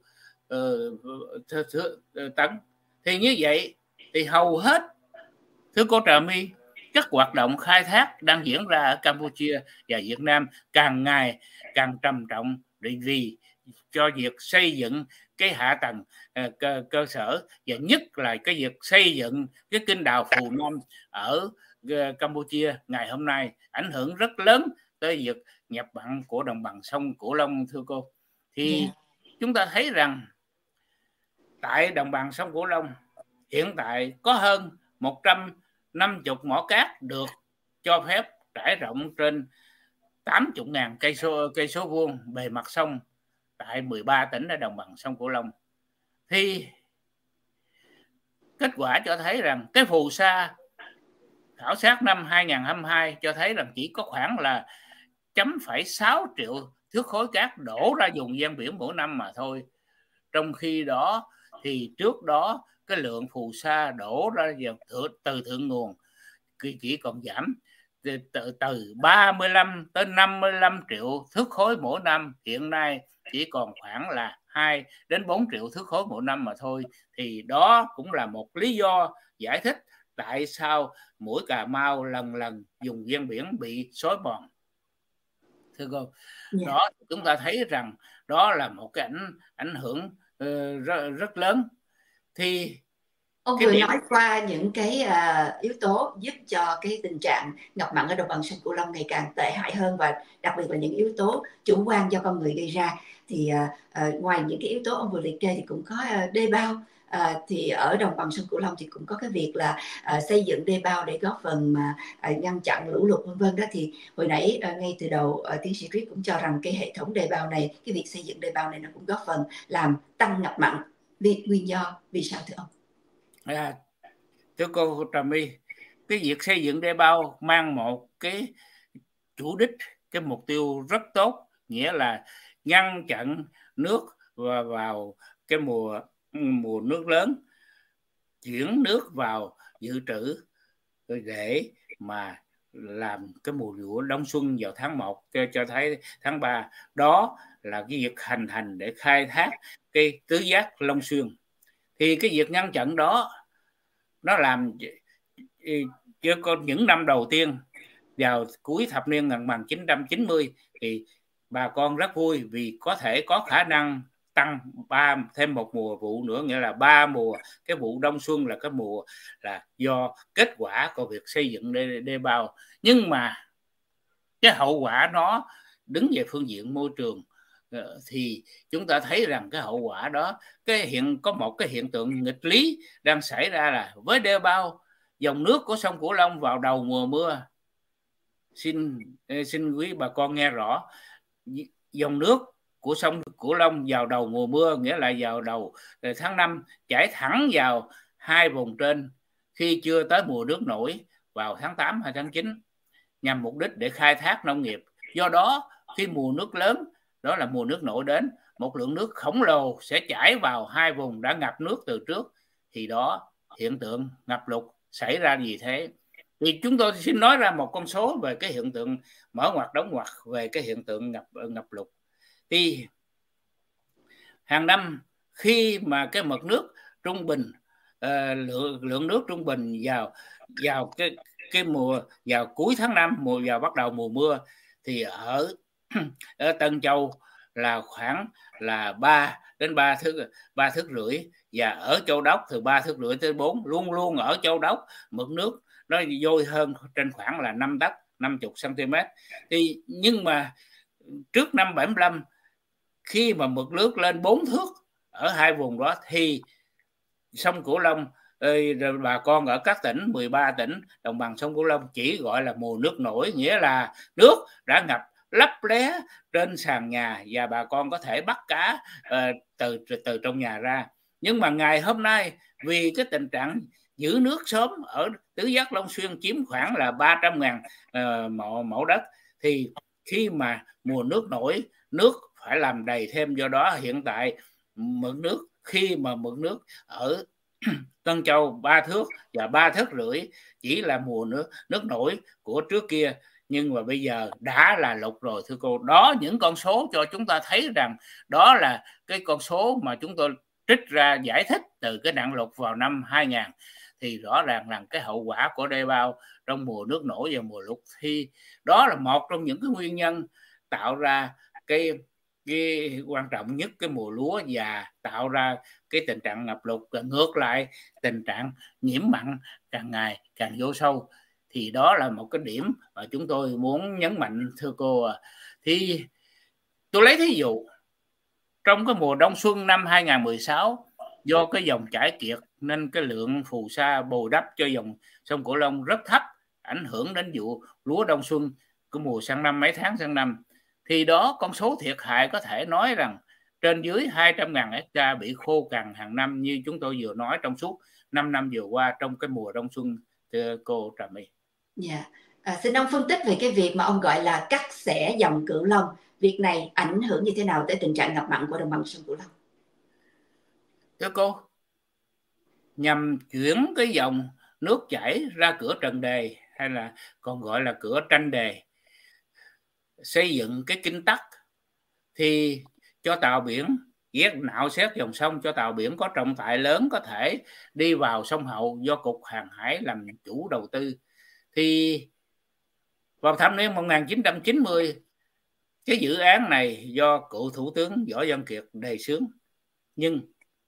uh, tấn. Thì như vậy thì hầu hết, thưa cô Trà My, các hoạt động khai thác đang diễn ra ở Campuchia và Việt Nam càng ngày càng trầm trọng vì cho việc xây dựng cái hạ tầng uh, cơ, cơ sở, và nhất là cái việc xây dựng cái kênh đào Phù Nam ở uh, Campuchia ngày hôm nay ảnh hưởng rất lớn tới việc nhập mặn của đồng bằng sông Cửu Long, thưa cô. Thì yeah. chúng ta thấy rằng tại đồng bằng sông Cửu Long hiện tại có hơn một trăm năm mươi mỏ cát được cho phép trải rộng trên tám mươi nghìn cây số cây số vuông bề mặt sông tại mười ba tỉnh ở đồng bằng sông Cửu Long. Thì kết quả cho thấy rằng cái phù sa khảo sát năm hai nghìn không trăm hai mươi hai cho thấy rằng chỉ có khoảng là chấm phẩy sáu triệu thước khối cát đổ ra vùng ven biển mỗi năm mà thôi. Trong khi đó thì trước đó cái lượng phù sa đổ ra từ thượng nguồn chỉ còn giảm từ, từ, từ ba mươi lăm tới năm mươi lăm triệu thước khối mỗi năm, hiện nay chỉ còn khoảng là hai đến bốn triệu thước khối mỗi năm mà thôi. Thì đó cũng là một lý do giải thích tại sao mũi Cà Mau lần lần vùng ven biển bị xói mòn, thưa cô. Yeah. Đó, chúng ta thấy rằng đó là một cái ảnh ảnh hưởng uh, rất, rất lớn. Thì ông vừa điểm... nói qua những cái uh, yếu tố giúp cho cái tình trạng ngập mặn ở đồng bằng sông Cửu Long ngày càng tệ hại hơn, và đặc biệt là những yếu tố chủ quan do con người gây ra. Thì uh, uh, ngoài những cái yếu tố ông vừa liệt kê thì cũng có uh, đê bao. À, thì ở đồng bằng sông Cửu Long thì cũng có cái việc là à, xây dựng đê bao để góp phần mà à, ngăn chặn lũ lụt vân vân đó. Thì hồi nãy à, ngay từ đầu à, tiến sĩ Triết cũng cho rằng cái hệ thống đê bao này, cái việc xây dựng đê bao này nó cũng góp phần làm tăng ngập mặn. Vì nguyên do vì sao thưa ông? À, thưa cô Trà My, cái việc xây dựng đê bao mang một cái chủ đích, cái mục tiêu rất tốt, nghĩa là ngăn chặn nước và vào cái mùa mùa nước lớn, chuyển nước vào dự trữ để mà làm cái mùa vụ đông xuân vào tháng một cho, cho thấy tháng ba. Đó là cái việc hành hành để khai thác cái tứ giác Long Xuyên. Thì cái việc ngăn chặn đó nó làm chứ còn những năm đầu tiên vào cuối thập niên một nghìn chín trăm chín mươi thì bà con rất vui vì có thể có khả năng tăng ba thêm một mùa vụ nữa, nghĩa là ba mùa. Cái vụ đông xuân là cái mùa là do kết quả của việc xây dựng đê, đê bao. Nhưng mà cái hậu quả nó đứng về phương diện môi trường thì chúng ta thấy rằng cái hậu quả đó, cái hiện có một cái hiện tượng nghịch lý đang xảy ra là với đê bao, dòng nước của sông Cửu Long vào đầu mùa mưa, xin xin quý bà con nghe rõ, dòng nước của sông Cửu Long vào đầu mùa mưa, nghĩa là vào đầu tháng năm, chảy thẳng vào hai vùng trên khi chưa tới mùa nước nổi vào tháng tám hay tháng chín, nhằm mục đích để khai thác nông nghiệp. Do đó khi mùa nước lớn, đó là mùa nước nổi đến, một lượng nước khổng lồ sẽ chảy vào hai vùng đã ngập nước từ trước, thì đó hiện tượng ngập lụt xảy ra gì thế? Thì chúng tôi xin nói ra một con số về cái hiện tượng mở ngoặt đóng ngoặt về cái hiện tượng ngập ngập lụt. Thì hàng năm khi mà cái mực nước trung bình, uh, lượng lượng nước trung bình vào vào cái cái mùa vào cuối tháng năm, mùa vào bắt đầu mùa mưa, thì ở ở Tân Châu là khoảng là ba đến ba thước ba thước rưỡi, và ở Châu Đốc từ ba thước rưỡi tới bốn. Luôn luôn ở Châu Đốc mực nước nó dôi hơn trên khoảng là năm tấc, năm mươi xăng-ti mét. Thì nhưng mà trước năm bảy mươi lăm, khi mà mực nước lên bốn thước ở hai vùng đó, thì sông Cửu Long, bà con ở các tỉnh, mười ba tỉnh đồng bằng sông Cửu Long chỉ gọi là mùa nước nổi, nghĩa là nước đã ngập lấp lé trên sàn nhà và bà con có thể bắt cá uh, từ từ trong nhà ra. Nhưng mà ngày hôm nay, vì cái tình trạng giữ nước sớm ở tứ giác Long Xuyên chiếm khoảng là ba trăm ngàn uh, mẫu, mẫu đất, thì khi mà mùa nước nổi, nước phải làm đầy thêm. Do đó hiện tại mực nước, khi mà mực nước ở Tân Châu ba thước và ba thước rưỡi chỉ là mùa nước nước nổi của trước kia, nhưng mà bây giờ đã là lụt rồi thưa cô. Đó, những con số cho chúng ta thấy rằng đó là cái con số mà chúng tôi trích ra giải thích từ cái nạn lụt vào năm hai nghìn. Thì rõ ràng rằng cái hậu quả của đê bao trong mùa nước nổi và mùa lụt, thì đó là một trong những cái nguyên nhân tạo ra cái cái quan trọng nhất cái mùa lúa và tạo ra cái tình trạng ngập lụt. Ngược lại, tình trạng nhiễm mặn càng ngày càng vô sâu. Thì đó là một cái điểm mà chúng tôi muốn nhấn mạnh thưa cô. Thì tôi lấy thí dụ trong cái mùa đông xuân năm hai nghìn mười sáu, do cái dòng chảy kiệt nên cái lượng phù sa bồi đắp cho dòng sông Cửu Long rất thấp, ảnh hưởng đến vụ lúa đông xuân cái mùa sang năm, mấy tháng sang năm. Thì đó, con số thiệt hại có thể nói rằng trên dưới hai trăm ngàn hectare bị khô cằn hàng năm, như chúng tôi vừa nói trong suốt năm năm vừa qua trong cái mùa đông xuân, thưa cô Trà My. Dạ, yeah. à, xin ông phân tích về cái việc mà ông gọi là cắt xẻ dòng Cửu Long. Việc này ảnh hưởng như thế nào tới tình trạng ngập mặn của đồng bằng sông Cửu Long? Thưa cô, nhằm chuyển cái dòng nước chảy ra cửa Trần Đề, hay là còn gọi là cửa Tranh Đề, xây dựng cái kinh tắc, thì cho tàu biển ghét nạo xét dòng sông, cho tàu biển có trọng tải lớn có thể đi vào sông Hậu do Cục Hàng hải làm chủ đầu tư. Thì vào thập niên một nghìn chín trăm chín mươi, cái dự án này do cựu Thủ tướng Võ Văn Kiệt đề xướng, nhưng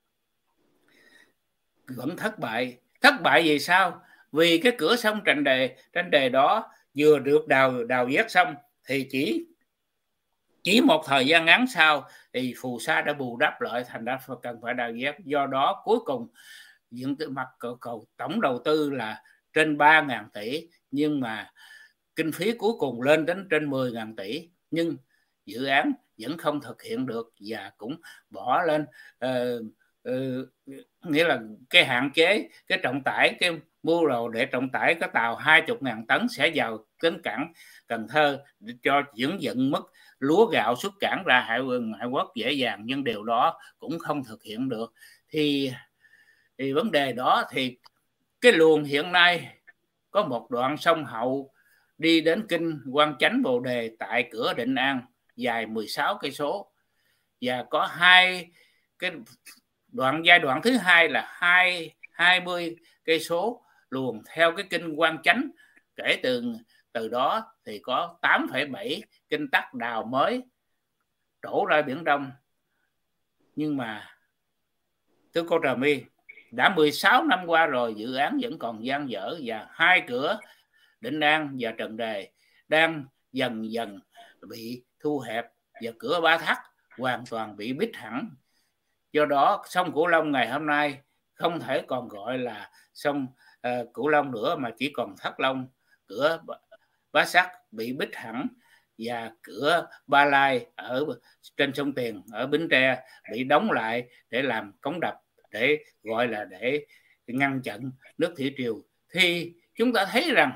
vẫn thất bại. Thất bại vì sao? Vì cái cửa sông Tranh Đề, Tranh Đề đó vừa được đào đào vét xong, thì chỉ chỉ một thời gian ngắn sau thì phù sa đã bù đắp lại, thành ra cần phải đào vét. Do đó cuối cùng diện tích mặt cầu, cầu tổng đầu tư là trên ba nghìn tỷ, nhưng mà kinh phí cuối cùng lên đến trên mười nghìn tỷ, nhưng dự án vẫn không thực hiện được và cũng bỏ lên uh, uh, nghĩa là cái hạn chế cái trọng tải, cái mưu đồ để trọng tải cái tàu hai mươi nghìn tấn sẽ vào đến cảng Cần Thơ để cho dưỡng dựng mức lúa gạo xuất cảng ra Hải Quân Hải Quốc dễ dàng, nhưng điều đó cũng không thực hiện được. Thì, thì vấn đề đó, thì cái luồng hiện nay có một đoạn sông Hậu đi đến kinh Quan Chánh Bồ Đề tại cửa Định An dài mười sáu cây số, và có hai cái đoạn giai đoạn thứ hai là hai hai mươi cây số luồng theo cái kinh Quan Chánh. Kể từ từ đó thì có tám phẩy bảy kinh tắc đào mới đổ ra Biển Đông. Nhưng mà thưa cô Trà My, đã mười sáu năm qua rồi, dự án vẫn còn dang dở, và hai cửa Định An và Trần Đề đang dần dần bị thu hẹp, và cửa Ba Thắt hoàn toàn bị bít hẳn. Do đó sông Cửu Long ngày hôm nay không thể còn gọi là sông uh, Cửu Long nữa, mà chỉ còn Thất Long. Cửa Bá Sắt bị bít hẳn, và cửa Ba Lai ở trên sông Tiền ở Bến Tre bị đóng lại để làm cống đập, để gọi là để ngăn chặn nước thủy triều. Thì chúng ta thấy rằng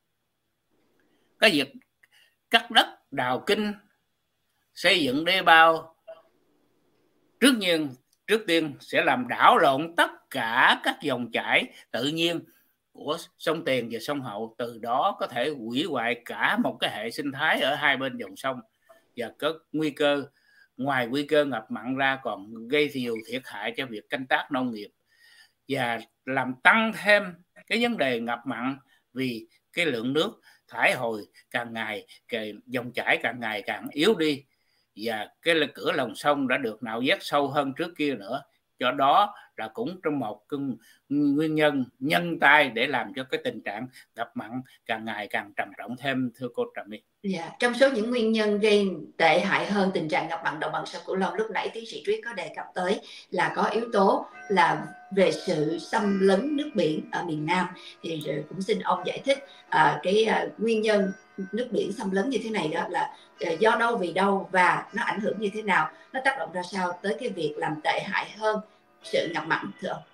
cái việc cắt đất, đào kinh, xây dựng đê bao trước nhiên trước tiên sẽ làm đảo lộn tất cả các dòng chảy tự nhiên của sông Tiền và sông Hậu, từ đó có thể hủy hoại cả một cái hệ sinh thái ở hai bên dòng sông, và có nguy cơ, ngoài nguy cơ ngập mặn ra còn gây nhiều thiệt hại cho việc canh tác nông nghiệp và làm tăng thêm cái vấn đề ngập mặn, vì cái lượng nước thải hồi càng ngày, cái dòng chảy càng ngày càng yếu đi, và cái cửa lòng sông đã được nạo vét sâu hơn trước kia nữa. Do đó là cũng trong một nguyên nhân nhân tay để làm cho cái tình trạng ngập mặn càng ngày càng trầm trọng thêm, thưa cô Trà My. Dạ, trong số những nguyên nhân gây tệ hại hơn tình trạng ngập mặn đồng bằng sông Cửu Long, lúc nãy tiến sĩ Triết có đề cập tới là có yếu tố là về sự xâm lấn nước biển ở miền Nam, thì cũng xin ông giải thích à, cái à, nguyên nhân nước biển xâm lấn như thế này đó là à, do đâu vì đâu, và nó ảnh hưởng như thế nào, nó tác động ra sao tới cái việc làm tệ hại hơn sự ngập mặn, thưa ông?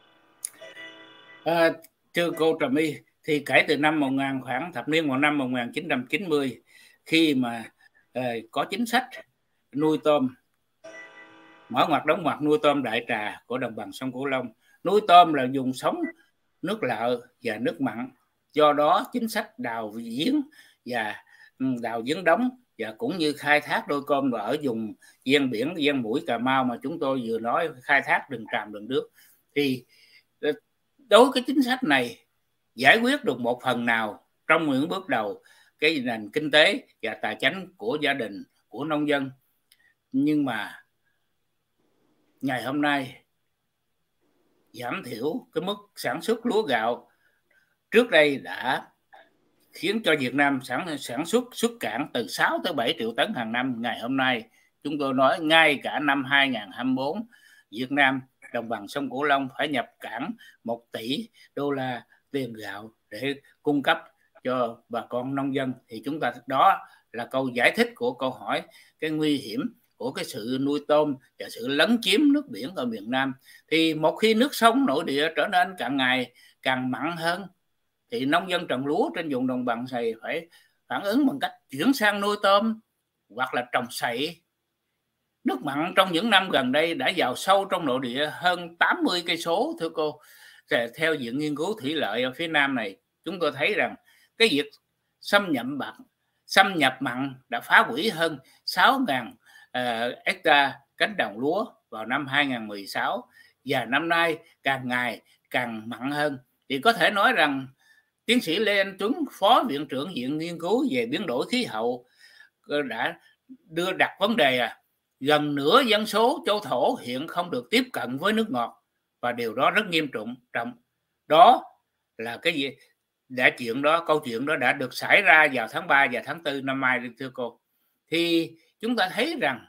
À, thưa cô Trà My, thì kể từ năm một nghìn khoảng thập niên một năm một nghìn chín trăm chín mươi, khi mà uh, có chính sách nuôi tôm, mở ngoặt đóng ngoặt nuôi tôm đại trà của đồng bằng sông Cửu Long. Nuôi tôm là dùng sống nước lợ và nước mặn, do đó chính sách đào giếng và đào giếng đóng và cũng như khai thác đôi tôm ở vùng ven biển, ven mũi Cà Mau mà chúng tôi vừa nói, khai thác rừng tràm rừng đước, thì đối với chính sách này giải quyết được một phần nào trong những bước đầu cái nền kinh tế và tài chính của gia đình, của nông dân. Nhưng mà ngày hôm nay giảm thiểu cái mức sản xuất lúa gạo trước đây đã khiến cho Việt Nam sản sản xuất xuất cảng từ sáu tới bảy triệu tấn hàng năm. Ngày hôm nay chúng tôi nói ngay cả năm hai nghìn không trăm hai mươi tư, Việt Nam đồng bằng sông Cửu Long phải nhập cảng một tỷ đô la tiền gạo để cung cấp cho bà con nông dân. Thì chúng ta, đó là câu giải thích của câu hỏi cái nguy hiểm của cái sự nuôi tôm và sự lấn chiếm nước biển ở miền Nam. Thì một khi nước sông nội địa trở nên càng ngày càng mặn hơn, thì nông dân trồng lúa trên vùng đồng bằng này phải phản ứng bằng cách chuyển sang nuôi tôm hoặc là trồng sậy. Nước mặn trong những năm gần đây đã vào sâu trong nội địa hơn tám mươi cây số, thưa cô. Theo Viện Nghiên cứu Thủy lợi ở phía Nam này, chúng tôi thấy rằng cái việc xâm nhập mặn, xâm nhập mặn đã phá hủy hơn sáu nghìn uh, hectare cánh đồng lúa vào năm hai nghìn không trăm mười sáu, và năm nay càng ngày càng mặn hơn. Thì có thể nói rằng tiến sĩ Lê Anh Tuấn, Phó Viện trưởng Viện Nghiên cứu về biến đổi khí hậu, đã đưa đặt vấn đề à, gần nửa dân số châu thổ hiện không được tiếp cận với nước ngọt, và điều đó rất nghiêm trọng. trọng. Đó là cái gì? Đã chuyện đó, câu chuyện đó đã được xảy ra vào tháng ba và tháng tư năm nay, thưa cô. Thì chúng ta thấy rằng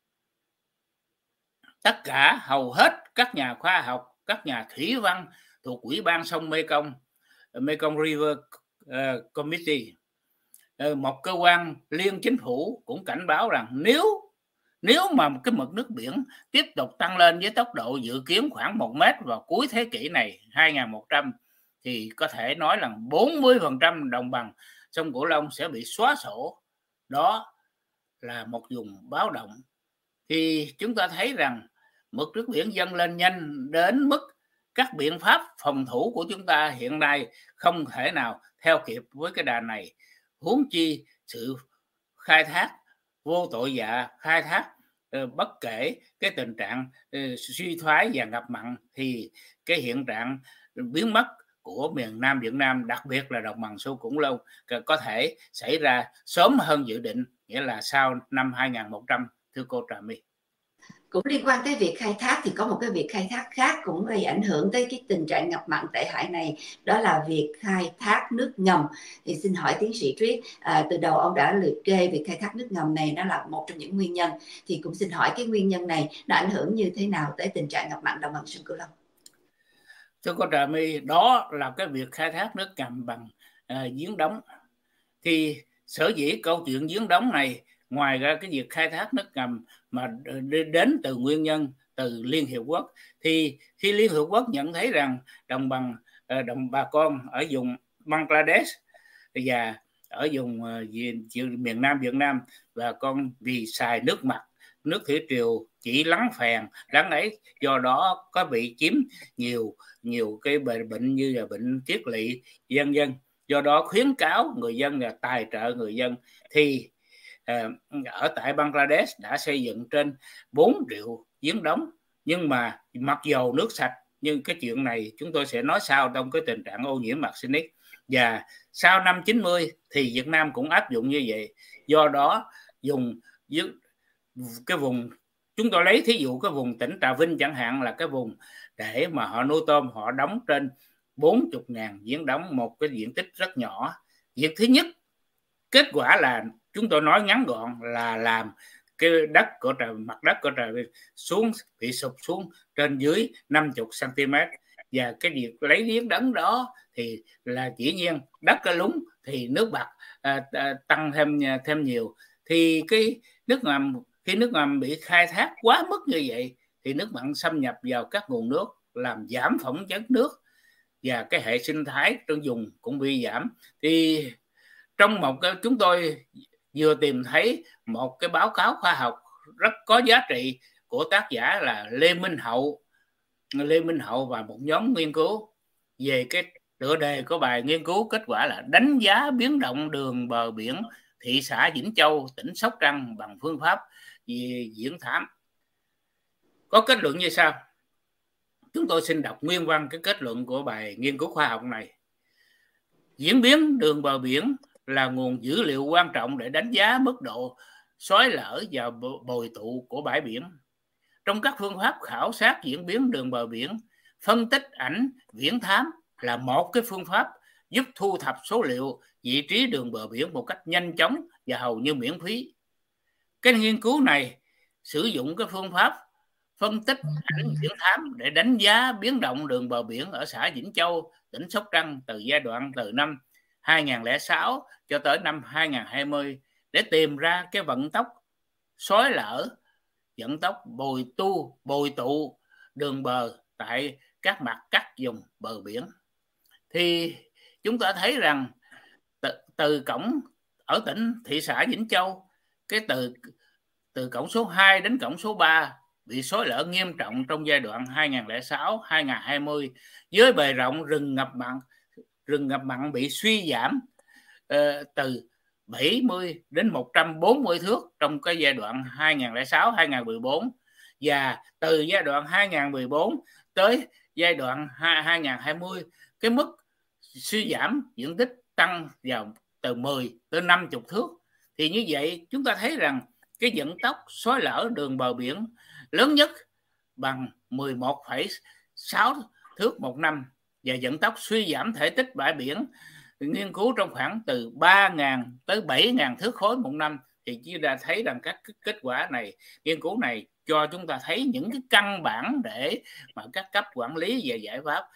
tất cả hầu hết các nhà khoa học, các nhà thủy văn thuộc Ủy ban sông Mekong, Mekong River uh, Committee, uh, một cơ quan liên chính phủ, cũng cảnh báo rằng nếu nếu mà cái mực nước biển tiếp tục tăng lên với tốc độ dự kiến khoảng một mét vào cuối thế kỷ này hai nghìn một trăm, thì có thể nói là bốn mươi phần trăm đồng bằng sông Cửu Long sẽ bị xóa sổ. Đó là một vùng báo động. Thì chúng ta thấy rằng mực nước biển dâng lên nhanh đến mức các biện pháp phòng thủ của chúng ta hiện nay không thể nào theo kịp với cái đà này. Huống chi sự khai thác vô tội vạ, khai thác uh, bất kể cái tình trạng uh, suy thoái và ngập mặn, thì cái hiện trạng biến mất của miền Nam Việt Nam, đặc biệt là đồng bằng sông Cửu Long, có thể xảy ra sớm hơn dự định, nghĩa là sau năm hai nghìn một trăm, thưa cô Trà My. Cũng liên quan tới việc khai thác thì có một cái việc khai thác khác cũng gây ảnh hưởng tới cái tình trạng ngập mặn tệ hại này, đó là việc khai thác nước ngầm. Thì xin hỏi tiến sĩ Triết, à, từ đầu ông đã liệt kê việc khai thác nước ngầm này nó là một trong những nguyên nhân, thì cũng xin hỏi cái nguyên nhân này nó ảnh hưởng như thế nào tới tình trạng ngập mặn đồng bằng sông Cửu Long? Thưa cô Trà My, đó là cái việc khai thác nước ngầm bằng uh, giếng đóng. Thì sở dĩ câu chuyện giếng đóng này, ngoài ra cái việc khai thác nước ngầm mà đến từ nguyên nhân từ Liên Hiệp Quốc, thì khi Liên Hiệp Quốc nhận thấy rằng đồng bằng đồng bà con ở vùng Bangladesh và ở vùng uh, miền Nam Việt Nam, bà con vì xài nước mặt nước thủy triều chỉ lắng phèn lắng ấy, do đó có bị chiếm nhiều nhiều cái bệnh bệnh như là bệnh triết lỵ vân vân. Do đó khuyến cáo người dân là tài trợ người dân. Thì uh, ở tại Bangladesh đã xây dựng trên bốn triệu giếng đóng, nhưng mà mặc dầu nước sạch, nhưng cái chuyện này chúng tôi sẽ nói sau trong cái tình trạng ô nhiễm arsenic. Và sau năm chín mươi thì Việt Nam cũng áp dụng như vậy. Do đó dùng cái vùng, chúng tôi lấy thí dụ cái vùng tỉnh Trà Vinh chẳng hạn, là cái vùng để mà họ nuôi tôm, họ đóng trên bốn mươi ngàn giếng đóng, một cái diện tích rất nhỏ. Việc thứ nhất, kết quả là chúng tôi nói ngắn gọn là làm cái đất của trà, mặt đất của Trà Vinh xuống bị sụp xuống trên dưới năm mươi xăng-ti-mét. Và cái việc lấy giếng đóng đó thì là dĩ nhiên đất cái lúng thì nước bạc à, à, tăng thêm thêm nhiều. Thì cái nước ngầm, khi nước ngầm bị khai thác quá mức như vậy thì nước mặn xâm nhập vào các nguồn nước, làm giảm phỏng chất nước và cái hệ sinh thái trong vùng cũng bị giảm. Thì trong một cái, chúng tôi vừa tìm thấy một cái báo cáo khoa học rất có giá trị của tác giả là Lê Minh Hậu Lê Minh Hậu và một nhóm nghiên cứu về cái tựa đề của bài nghiên cứu, kết quả là đánh giá biến động đường bờ biển thị xã Vĩnh Châu, tỉnh Sóc Trăng bằng phương pháp về diễn thám. Có kết luận như sau. Chúng tôi xin đọc nguyên văn cái kết luận của bài nghiên cứu khoa học này. Diễn biến đường bờ biển là nguồn dữ liệu quan trọng để đánh giá mức độ xói lở và bồi tụ của bãi biển. Trong các phương pháp khảo sát diễn biến đường bờ biển, phân tích ảnh viễn thám là một cái phương pháp giúp thu thập số liệu vị trí đường bờ biển một cách nhanh chóng và hầu như miễn phí. Cái nghiên cứu này sử dụng cái phương pháp phân tích ảnh viễn thám để đánh giá biến động đường bờ biển ở xã Vĩnh Châu, tỉnh Sóc Trăng từ giai đoạn từ năm hai nghìn không trăm lẻ sáu cho tới năm hai nghìn không trăm hai mươi để tìm ra cái vận tốc xói lở, vận tốc bồi tu, bồi tụ đường bờ tại các mặt cắt vùng bờ biển. Thì chúng ta thấy rằng từ, từ cổng ở tỉnh thị xã Vĩnh Châu, cái từ từ cổng số hai đến cổng số ba bị xói lở nghiêm trọng trong giai đoạn hai nghìn không trăm lẻ sáu đến hai nghìn không trăm hai mươi, với bề rộng rừng ngập mặn rừng ngập mặn bị suy giảm uh, từ bảy mươi đến một trăm bốn mươi thước trong cái giai đoạn hai nghìn không trăm lẻ sáu đến hai nghìn không trăm mười bốn, và từ giai đoạn hai nghìn không trăm mười bốn tới giai đoạn hai nghìn không trăm hai mươi, cái mức suy giảm diện tích tăng vào từ mười tới năm mươi thước. Thì như vậy chúng ta thấy rằng cái vận tốc xói lở đường bờ biển lớn nhất bằng mười một phẩy sáu thước một năm, và vận tốc suy giảm thể tích bãi biển nghiên cứu trong khoảng từ ba nghìn tới bảy nghìn thước khối một năm. Thì chúng ta thấy rằng các kết quả này, nghiên cứu này cho chúng ta thấy những cái căn bản để mà các cấp quản lý và giải pháp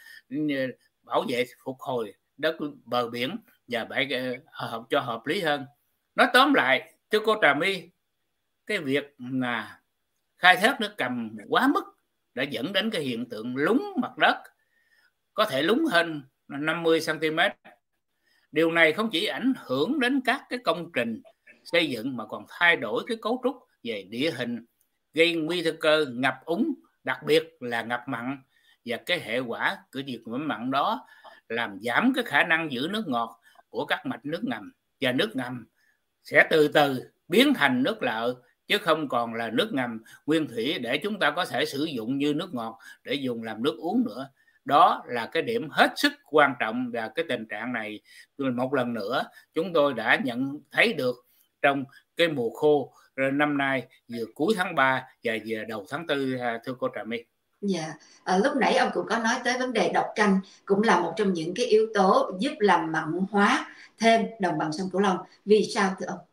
bảo vệ phục hồi đất bờ biển và bãi hợp cho hợp lý hơn. Nói tóm lại, thưa cô Trà My, cái việc là khai thác nước ngầm quá mức đã dẫn đến cái hiện tượng lún mặt đất, có thể lún hơn năm mươi xăng-ti-mét. Điều này không chỉ ảnh hưởng đến các cái công trình xây dựng mà còn thay đổi cái cấu trúc về địa hình, gây nguy cơ ngập úng, đặc biệt là ngập mặn, và cái hệ quả của việc ngập mặn đó làm giảm cái khả năng giữ nước ngọt của các mạch nước ngầm, và nước ngầm sẽ từ từ biến thành nước lợ, chứ không còn là nước ngầm nguyên thủy để chúng ta có thể sử dụng như nước ngọt để dùng làm nước uống nữa. Đó là cái điểm hết sức quan trọng, và cái tình trạng này một lần nữa chúng tôi đã nhận thấy được trong cái mùa khô năm nay, vừa cuối tháng ba và vừa đầu tháng tư, thưa cô Trà My. Dạ, à, lúc nãy ông cũng có nói tới vấn đề độc canh cũng là một trong những cái yếu tố giúp làm mặn hóa thêm đồng bằng sông Cửu Long. Vì sao thưa ông?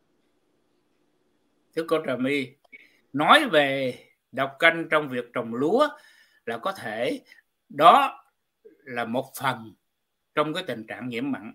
Thưa cô Trà My, nói về độc canh trong việc trồng lúa là có thể đó là một phần trong cái tình trạng nhiễm mặn.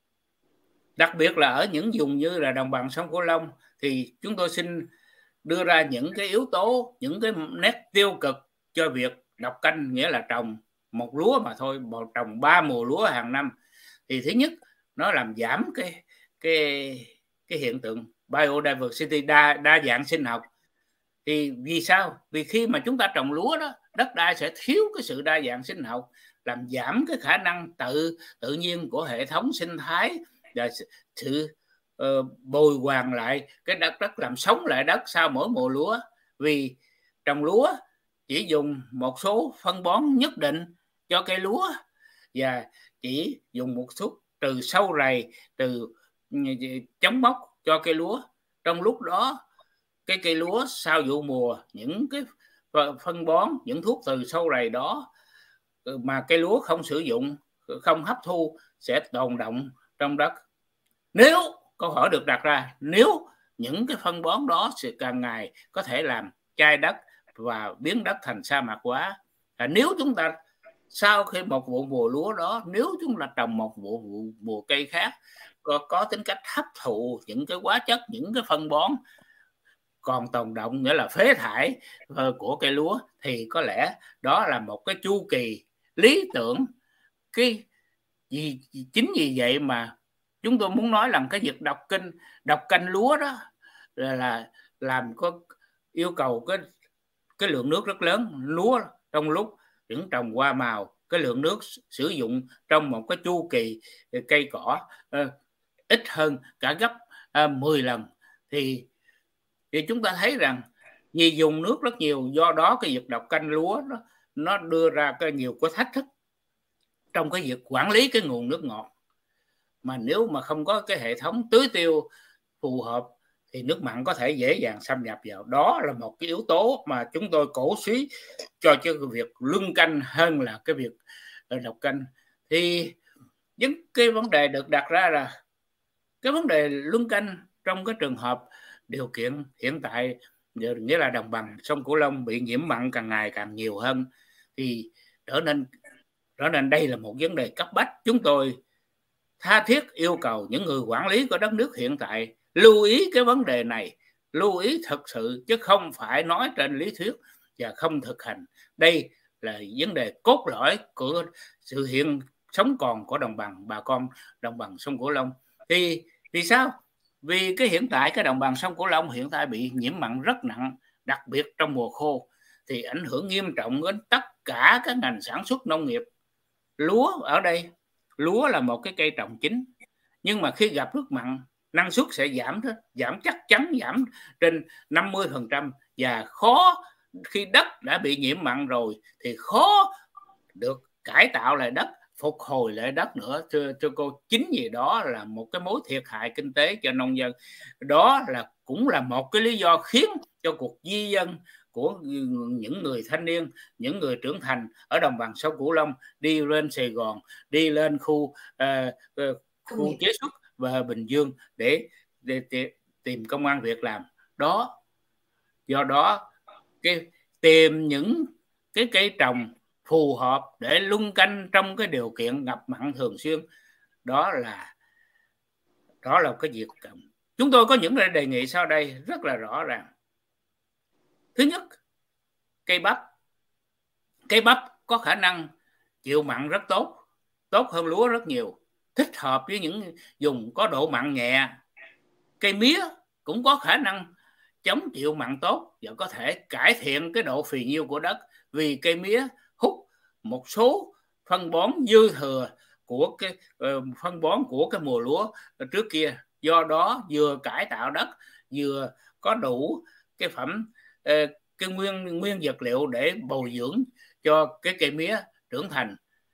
Đặc biệt là ở những vùng như là đồng bằng sông Cửu Long thì chúng tôi xin đưa ra những cái yếu tố, những cái nét tiêu cực cho việc độc canh, nghĩa là trồng một lúa mà thôi, trồng ba mùa lúa hàng năm. Thì thứ nhất, nó làm giảm cái cái cái hiện tượng biodiversity, đa đa dạng sinh học. Thì vì sao? Vì khi mà chúng ta trồng lúa đó, đất đai sẽ thiếu cái sự đa dạng sinh học, làm giảm cái khả năng tự tự nhiên của hệ thống sinh thái và sự uh, bồi hoàn lại cái đất đất làm sống lại đất sau mỗi mùa lúa. Vì trồng lúa chỉ dùng một số phân bón nhất định cho cây lúa và chỉ dùng một số trừ sâu rầy, trừ chống mốc cho cây lúa. Trong lúc đó cái cây lúa sau vụ mùa, những cái phân bón, những thuốc từ sâu rầy đó mà cây lúa không sử dụng, không hấp thu sẽ tồn đọng trong đất. Nếu câu hỏi được đặt ra, nếu những cái phân bón đó sẽ càng ngày có thể làm chai đất và biến đất thành sa mạc hóa. À, nếu chúng ta sau khi một vụ mùa lúa đó, nếu chúng ta trồng một vụ, vụ mùa cây khác có, có tính cách hấp thụ những cái hóa chất, những cái phân bón còn tồn động, nghĩa là phế thải của cây lúa, thì có lẽ đó là một cái chu kỳ lý tưởng. Cái vì chính vì vậy mà chúng tôi muốn nói rằng cái việc đọc kinh đọc canh lúa đó là, là làm có yêu cầu cái cái lượng nước rất lớn. Lúa trong lúc những trồng hoa màu, cái lượng nước sử dụng trong một cái chu kỳ cây cỏ uh, ít hơn cả gấp uh, mười lần. Thì thì chúng ta thấy rằng vì dùng nước rất nhiều, do đó cái việc đọc canh lúa nó, nó đưa ra cái nhiều cái thách thức trong cái việc quản lý cái nguồn nước ngọt. Mà nếu mà không có cái hệ thống tưới tiêu phù hợp thì nước mặn có thể dễ dàng xâm nhập vào. Đó là một cái yếu tố mà chúng tôi cổ suý cho cho cái việc luân canh hơn là cái việc đọc canh. Thì những cái vấn đề được đặt ra là cái vấn đề luân canh trong cái trường hợp điều kiện hiện tại, nghĩa là đồng bằng sông Cửu Long bị nhiễm mặn càng ngày càng nhiều hơn, thì trở nên trở nên đây là một vấn đề cấp bách. Chúng tôi tha thiết yêu cầu những người quản lý của đất nước hiện tại lưu ý cái vấn đề này, lưu ý thật sự, chứ không phải nói trên lý thuyết và không thực hành. Đây là vấn đề cốt lõi của sự hiện sống còn của đồng bằng, bà con đồng bằng sông Cửu Long. Thì vì sao? Vì cái hiện tại cái đồng bằng sông Cửu Long hiện tại bị nhiễm mặn rất nặng, đặc biệt trong mùa khô thì ảnh hưởng nghiêm trọng đến tất cả các ngành sản xuất nông nghiệp. Lúa ở đây, lúa là một cái cây trồng chính, nhưng mà khi gặp nước mặn, năng suất sẽ giảm đó, giảm chắc chắn, giảm trên năm mươi phần trăm, và khó, khi đất đã bị nhiễm mặn rồi thì khó được cải tạo lại đất, phục hồi lại đất nữa thưa, thưa cô. Chính vì đó là một cái mối thiệt hại kinh tế cho nông dân. Đó là cũng là một cái lý do khiến cho cuộc di dân của những người thanh niên, những người trưởng thành ở đồng bằng sông Cửu Long đi lên Sài Gòn, đi lên khu uh, khu chế xuất và Bình Dương để, để, để tìm công ăn việc làm. Đó, do đó cái tìm những cái cây trồng phù hợp để luân canh trong cái điều kiện ngập mặn thường xuyên, đó là đó là cái việc cần. Chúng tôi có những đề nghị sau đây rất là rõ ràng. Thứ nhất, cây bắp. Cây bắp có khả năng chịu mặn rất tốt, tốt hơn lúa rất nhiều, thích hợp với những vùng có độ mặn nhẹ. Cây mía cũng có khả năng chống chịu mặn tốt và có thể cải thiện cái độ phì nhiêu của đất, vì cây mía hút một số phân bón dư thừa của cái uh, phân bón của cái mùa lúa trước kia. Do đó vừa cải tạo đất, vừa có đủ cái phẩm uh, cái nguyên nguyên vật liệu để bồi dưỡng cho cái cây mía trưởng thành.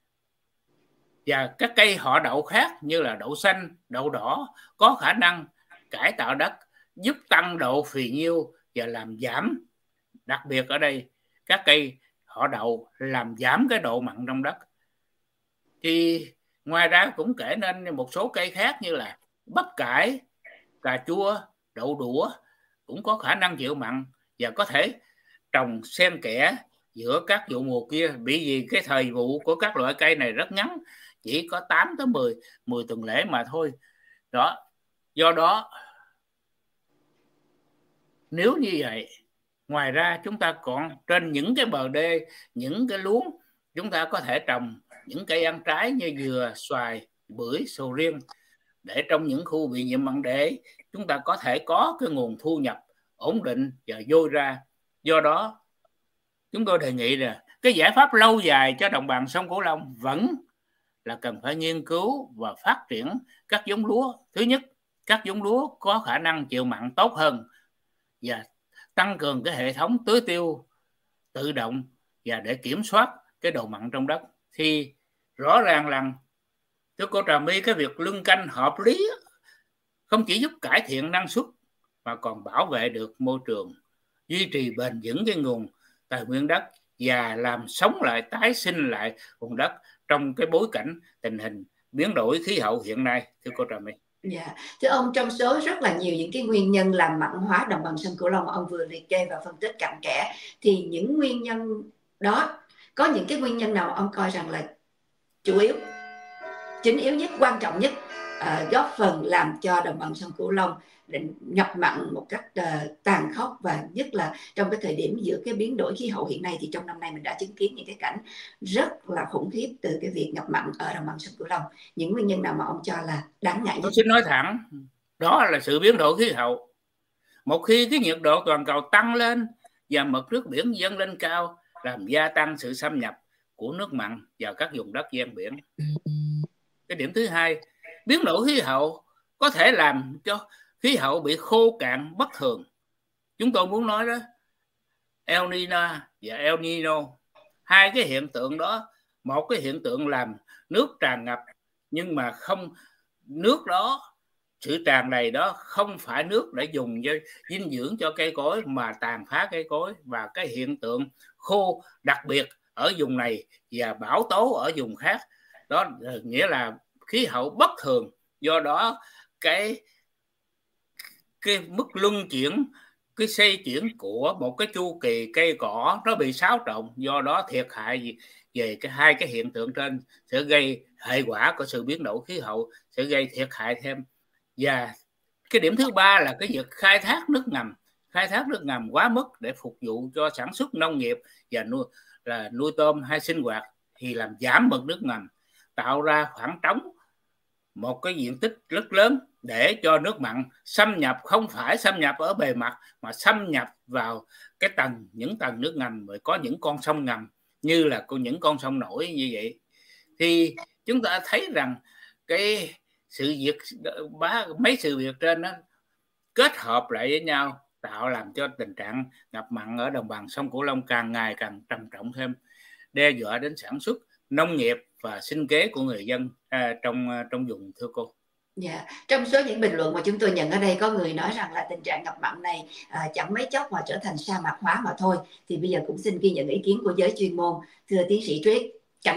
Và các cây họ đậu khác như là đậu xanh, đậu đỏ có khả năng cải tạo đất, giúp tăng độ phì nhiêu và làm giảm, đặc biệt ở đây các cây họ đậu làm giảm cái độ mặn trong đất. Thì ngoài ra cũng kể nên một số cây khác như là bắp cải, cà chua, đậu đũa cũng có khả năng chịu mặn và có thể trồng xen kẽ giữa các vụ mùa kia, bởi vì cái thời vụ của các loại cây này rất ngắn, chỉ có tám tới mười, mười tuần lễ mà thôi. Đó, do đó nếu như vậy, ngoài ra chúng ta còn trên những cái bờ đê, những cái luống, chúng ta có thể trồng những cây ăn trái như dừa, xoài, bưởi, sầu riêng để trong những khu bị nhiễm mặn, để chúng ta có thể có cái nguồn thu nhập ổn định và dôi ra. Do đó chúng tôi đề nghị là cái giải pháp lâu dài cho đồng bằng sông Cửu Long vẫn là cần phải nghiên cứu và phát triển các giống lúa. Thứ nhất, các giống lúa có khả năng chịu mặn tốt hơn và tăng cường cái hệ thống tưới tiêu tự động và để kiểm soát cái độ mặn trong đất. Thì rõ ràng là thưa cô Trà My, cái việc luân canh hợp lý không chỉ giúp cải thiện năng suất mà còn bảo vệ được môi trường, duy trì bền vững cái nguồn tài nguyên đất và làm sống lại, tái sinh lại vùng đất trong cái bối cảnh tình hình biến đổi khí hậu hiện nay. Thưa cô Trà My. Dạ, thưa ông, trong số rất là nhiều những cái nguyên nhân làm mặn hóa đồng bằng sông Cửu Long ông vừa liệt kê và phân tích cặn kẽ, thì những nguyên nhân đó có những cái nguyên nhân nào ông coi rằng là chủ yếu, chính yếu nhất, quan trọng nhất, uh, góp phần làm cho đồng bằng sông Cửu Long ngập mặn một cách uh, tàn khốc, và nhất là trong cái thời điểm giữa cái biến đổi khí hậu hiện nay, thì trong năm nay mình đã chứng kiến những cái cảnh rất là khủng khiếp từ cái việc ngập mặn ở đồng bằng sông Cửu Long. Những nguyên nhân nào mà ông cho là đáng ngại nhất? Tôi xin nói thẳng, đó là sự biến đổi khí hậu. Một khi cái nhiệt độ toàn cầu tăng lên và mực nước biển dâng lên cao, làm gia tăng sự xâm nhập của nước mặn vào các vùng đất ven biển. Cái điểm thứ hai, biến đổi khí hậu có thể làm cho khí hậu bị khô cạn bất thường. Chúng tôi muốn nói đó, El Nino và El Nino, hai cái hiện tượng đó, một cái hiện tượng làm nước tràn ngập, nhưng mà không, nước đó, sự tràn đầy đó không phải nước để dùng cho dinh dưỡng cho cây cối mà tàn phá cây cối, và cái hiện tượng khô đặc biệt ở vùng này và bão tố ở vùng khác. Đó nghĩa là khí hậu bất thường. Do đó cái cái mức luân chuyển, cái xây chuyển của một cái chu kỳ cây cỏ nó bị xáo trộn. Do đó thiệt hại về cái hai cái hiện tượng trên sẽ gây hệ quả của sự biến đổi khí hậu, sẽ gây thiệt hại thêm. Và cái điểm thứ ba là cái việc khai thác nước ngầm, khai thác nước ngầm quá mức để phục vụ cho sản xuất nông nghiệp và nuôi là nuôi tôm hay sinh hoạt, thì làm giảm mực nước ngầm, tạo ra khoảng trống một cái diện tích rất lớn để cho nước mặn xâm nhập, không phải xâm nhập ở bề mặt mà xâm nhập vào cái tầng, những tầng nước ngầm, mới có những con sông ngầm như là những con sông nổi như vậy. Thì chúng ta thấy rằng cái sự việc, mấy sự việc trên đó kết hợp lại với nhau tạo làm cho tình trạng ngập mặn ở đồng bằng sông Cửu Long càng ngày càng trầm trọng thêm, đe dọa đến sản xuất nông nghiệp và sinh kế của người dân à, trong trong vùng. Thưa cô. Dạ, trong số những bình luận mà chúng tôi nhận ở đây, có người nói rằng là tình trạng ngập mặn này à, chẳng mấy chốc mà trở thành sa mạc hóa mà thôi. Thì bây giờ cũng xin ghi nhận ý kiến của giới chuyên môn. Thưa tiến sĩ Triết, cảnh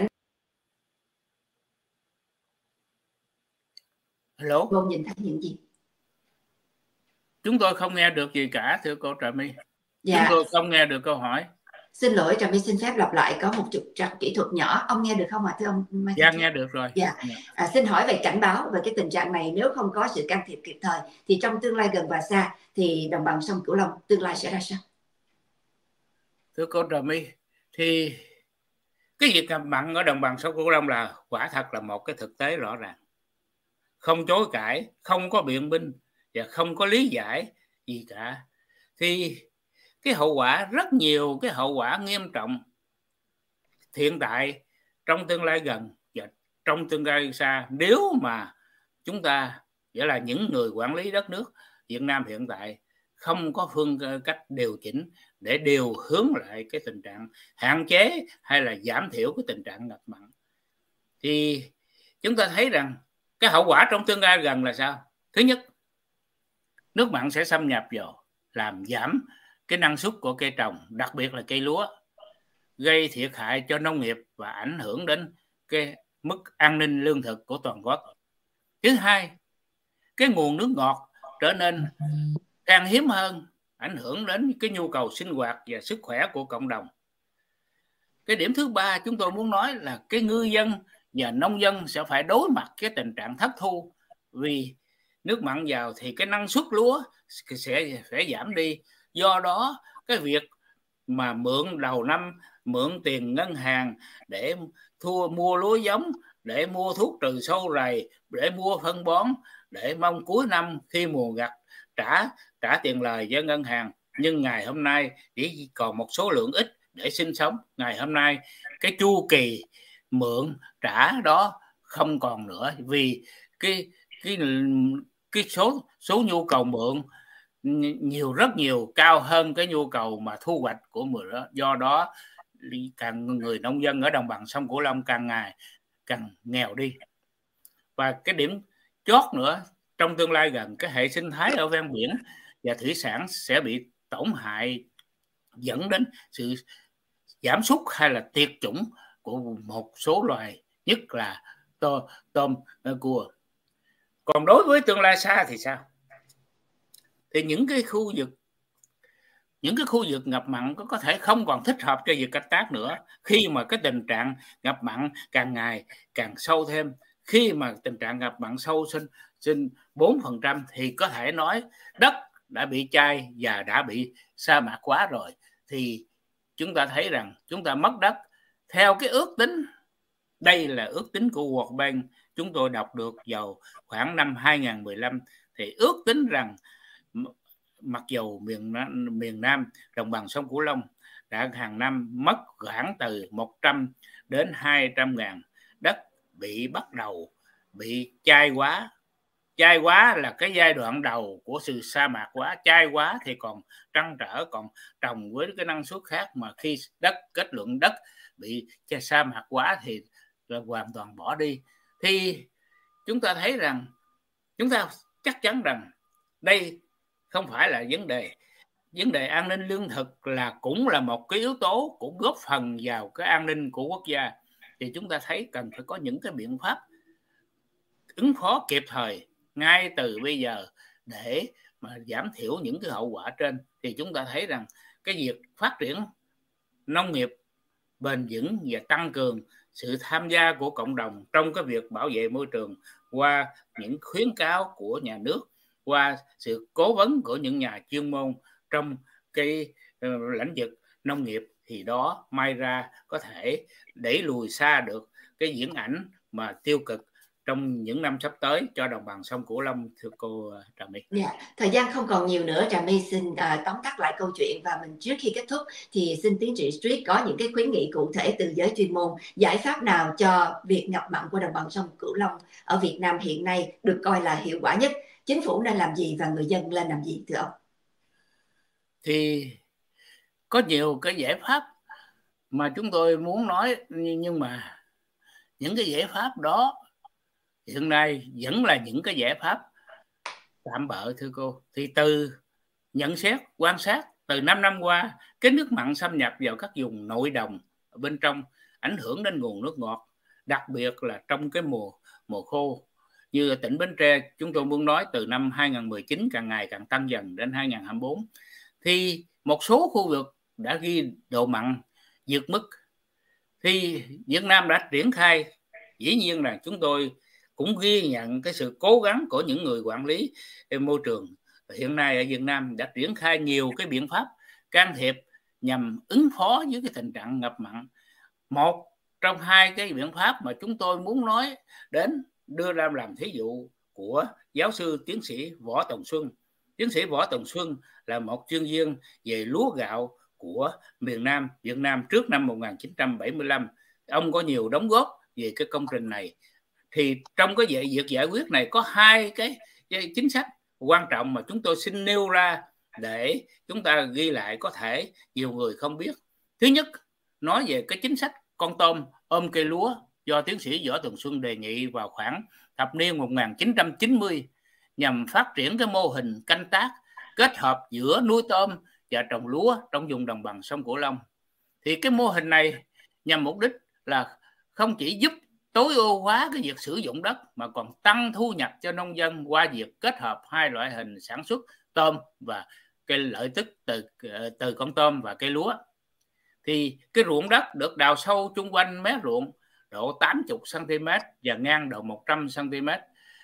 Hello, môn nhìn thấy những gì? Chúng tôi không nghe được gì cả, thưa cô Trà My. Dạ. Chúng tôi không nghe được câu hỏi. Xin lỗi, Trà My xin phép lặp lại, có một chút trắc kỹ thuật nhỏ. Ông nghe được không ạ, thưa ông? Dạ, nghe được rồi. Dạ. À, xin hỏi về cảnh báo về cái tình trạng này, nếu không có sự can thiệp kịp thời thì trong tương lai gần và xa thì đồng bằng sông Cửu Long tương lai sẽ ra sao? Thưa cô Trà My, thì cái việc ngập mặn ở đồng bằng sông Cửu Long là quả thật là một cái thực tế rõ ràng, không chối cãi, không có biện minh và không có lý giải gì cả. Thì cái hậu quả, rất nhiều cái hậu quả nghiêm trọng hiện tại, trong tương lai gần và trong tương lai xa, nếu mà chúng ta, nghĩa là những người quản lý đất nước Việt Nam hiện tại, không có phương cách điều chỉnh để điều hướng lại cái tình trạng hạn chế hay là giảm thiểu cái tình trạng ngập mặn, thì chúng ta thấy rằng cái hậu quả trong tương lai gần là sao? Thứ nhất, nước mặn sẽ xâm nhập vào làm giảm cái năng suất của cây trồng, đặc biệt là cây lúa, gây thiệt hại cho nông nghiệp và ảnh hưởng đến cái mức an ninh lương thực của toàn quốc. Thứ hai, cái nguồn nước ngọt trở nên khan hiếm hơn, ảnh hưởng đến cái nhu cầu sinh hoạt và sức khỏe của cộng đồng. Cái điểm thứ ba chúng tôi muốn nói là cái ngư dân và nông dân sẽ phải đối mặt cái tình trạng thất thu, vì nước mặn vào thì cái năng suất lúa sẽ phải giảm đi. Do đó cái việc mà mượn đầu năm, mượn tiền ngân hàng để thua mua lúa giống, để mua thuốc trừ sâu rầy, để mua phân bón, để mong cuối năm khi mùa gặt trả trả tiền lời cho ngân hàng, nhưng ngày hôm nay chỉ còn một số lượng ít để sinh sống. Ngày hôm nay cái chu kỳ mượn trả đó không còn nữa, vì cái cái cái số số nhu cầu mượn nhiều, rất nhiều, cao hơn cái nhu cầu mà thu hoạch của người đó. Do đó càng người nông dân ở đồng bằng sông Cửu Long càng ngày càng nghèo đi. Và cái điểm chót nữa, trong tương lai gần, cái hệ sinh thái ở ven biển và thủy sản sẽ bị tổn hại, dẫn đến sự giảm sút hay là tuyệt chủng của một số loài, nhất là tôm, tôm cua. Còn đối với tương lai xa thì sao? Thì những cái khu vực những cái khu vực ngập mặn có có thể không còn thích hợp cho việc canh tác nữa, khi mà cái tình trạng ngập mặn càng ngày càng sâu thêm. Khi mà tình trạng ngập mặn sâu sinh sinh bốn phần trăm thì có thể nói đất đã bị chai và đã bị sa mạc quá rồi. Thì chúng ta thấy rằng chúng ta mất đất. Theo cái ước tính, đây là ước tính của World Bank, chúng tôi đọc được vào khoảng năm hai không một lăm, thì ước tính rằng mặc dù miền Nam, miền Nam đồng bằng sông Cửu Long đã hàng năm mất khoảng từ một trăm đến hai trăm ngàn đất bị bắt đầu bị chai quá. Chai quá là cái giai đoạn đầu của sự sa mạc quá. Chai quá thì còn trăn trở, còn trồng với cái năng suất khác, mà khi đất kết lượng đất bị sa mạc quá thì là hoàn toàn bỏ đi. Thì chúng ta thấy rằng, chúng ta chắc chắn rằng đây không phải là vấn đề vấn đề an ninh lương thực, là cũng là một cái yếu tố cũng góp phần vào cái an ninh của quốc gia. Thì chúng ta thấy cần phải có những cái biện pháp ứng phó kịp thời ngay từ bây giờ để mà giảm thiểu những cái hậu quả trên. Thì chúng ta thấy rằng cái việc phát triển nông nghiệp bền vững và tăng cường sự tham gia của cộng đồng trong cái việc bảo vệ môi trường qua những khuyến cáo của nhà nước, qua sự cố vấn của những nhà chuyên môn trong cái uh, lĩnh vực nông nghiệp, thì đó may ra có thể đẩy lùi xa được cái diễn ảnh mà tiêu cực trong những năm sắp tới cho đồng bằng sông Cửu Long, thưa cô Trà My. Yeah. Thời gian không còn nhiều nữa, Trà My xin uh, tóm tắt lại câu chuyện, và mình trước khi kết thúc thì xin tiến sĩ Street có những cái khuyến nghị cụ thể từ giới chuyên môn, giải pháp nào cho việc ngập mặn của đồng bằng sông Cửu Long ở Việt Nam hiện nay được coi là hiệu quả nhất? Chính phủ nên làm gì và người dân nên làm gì, thưa ông? Thì có nhiều cái giải pháp mà chúng tôi muốn nói, nhưng mà những cái giải pháp đó hiện nay vẫn là những cái giải pháp tạm bợ, thưa cô. Thì từ nhận xét, quan sát từ năm năm qua, cái nước mặn xâm nhập vào các vùng nội đồng ở bên trong ảnh hưởng đến nguồn nước ngọt, đặc biệt là trong cái mùa mùa khô. Như ở tỉnh Bến Tre, chúng tôi muốn nói từ năm hai không một chín càng ngày càng tăng dần đến hai không hai tư, thì một số khu vực đã ghi độ mặn vượt mức. Thì Việt Nam đã triển khai, dĩ nhiên là chúng tôi cũng ghi nhận cái sự cố gắng của những người quản lý môi trường. Hiện nay ở Việt Nam đã triển khai nhiều cái biện pháp can thiệp nhằm ứng phó với cái tình trạng ngập mặn. Một trong hai cái biện pháp mà chúng tôi muốn nói đến, đưa ra làm thí dụ của giáo sư tiến sĩ Võ Tòng Xuân. Tiến sĩ Võ Tòng Xuân là một chuyên viên về lúa gạo của miền Nam Việt Nam trước năm một nghìn chín trăm bảy mươi lăm. Ông có nhiều đóng góp về cái công trình này. Thì trong cái việc giải quyết này có hai cái chính sách quan trọng mà chúng tôi xin nêu ra để chúng ta ghi lại, có thể nhiều người không biết. Thứ nhất, nói về cái chính sách con tôm ôm cây lúa do tiến sĩ Võ Tòng Xuân đề nghị vào khoảng thập niên một nghìn chín trăm chín mươi, nhằm phát triển cái mô hình canh tác kết hợp giữa nuôi tôm và trồng lúa trong vùng đồng bằng sông Cửu Long. Thì cái mô hình này nhằm mục đích là không chỉ giúp tối ưu hóa cái việc sử dụng đất, mà còn tăng thu nhập cho nông dân qua việc kết hợp hai loại hình sản xuất tôm và cây lợi tức từ từ con tôm và cây lúa. Thì cái ruộng đất được đào sâu chung quanh mé ruộng độ tám mươi xăng-ti-mét và ngang độ một trăm xăng-ti-mét,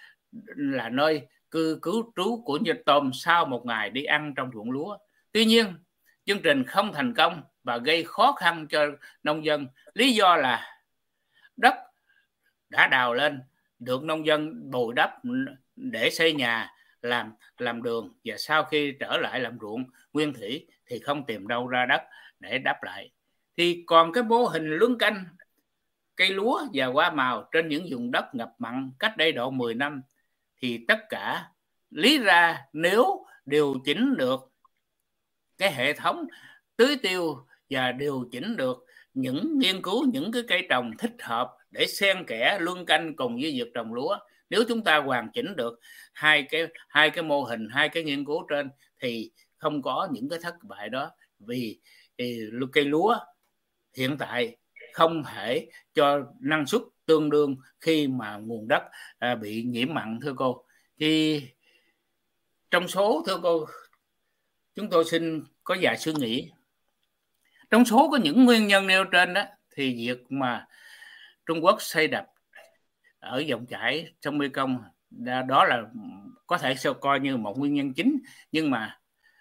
là nơi cư cứu trú của nhân tôm sau một ngày đi ăn trong ruộng lúa. Tuy nhiên, chương trình không thành công và gây khó khăn cho nông dân. Lý do là đất đã đào lên được nông dân bồi đắp để xây nhà làm làm đường, và sau khi trở lại làm ruộng nguyên thủy thì không tìm đâu ra đất để đáp lại. Thì còn cái mô hình luống canh cây lúa và hoa màu trên những vùng đất ngập mặn cách đây độ mười năm, thì tất cả lý ra nếu điều chỉnh được cái hệ thống tưới tiêu và điều chỉnh được những nghiên cứu những cái cây trồng thích hợp để xen kẽ luân canh cùng với việc trồng lúa, nếu chúng ta hoàn chỉnh được hai cái hai cái mô hình, hai cái nghiên cứu trên, thì không có những cái thất bại đó. Vì thì cây lúa hiện tại không thể cho năng suất tương đương khi mà nguồn đất à, bị nhiễm mặn, thưa cô. Thì trong số, thưa cô, chúng tôi xin có vài suy nghĩ. Trong số có những nguyên nhân nêu trên đó, thì việc mà Trung Quốc xây đập ở dòng chảy sông Mekong đó là có thể sẽ coi như một nguyên nhân chính. Nhưng mà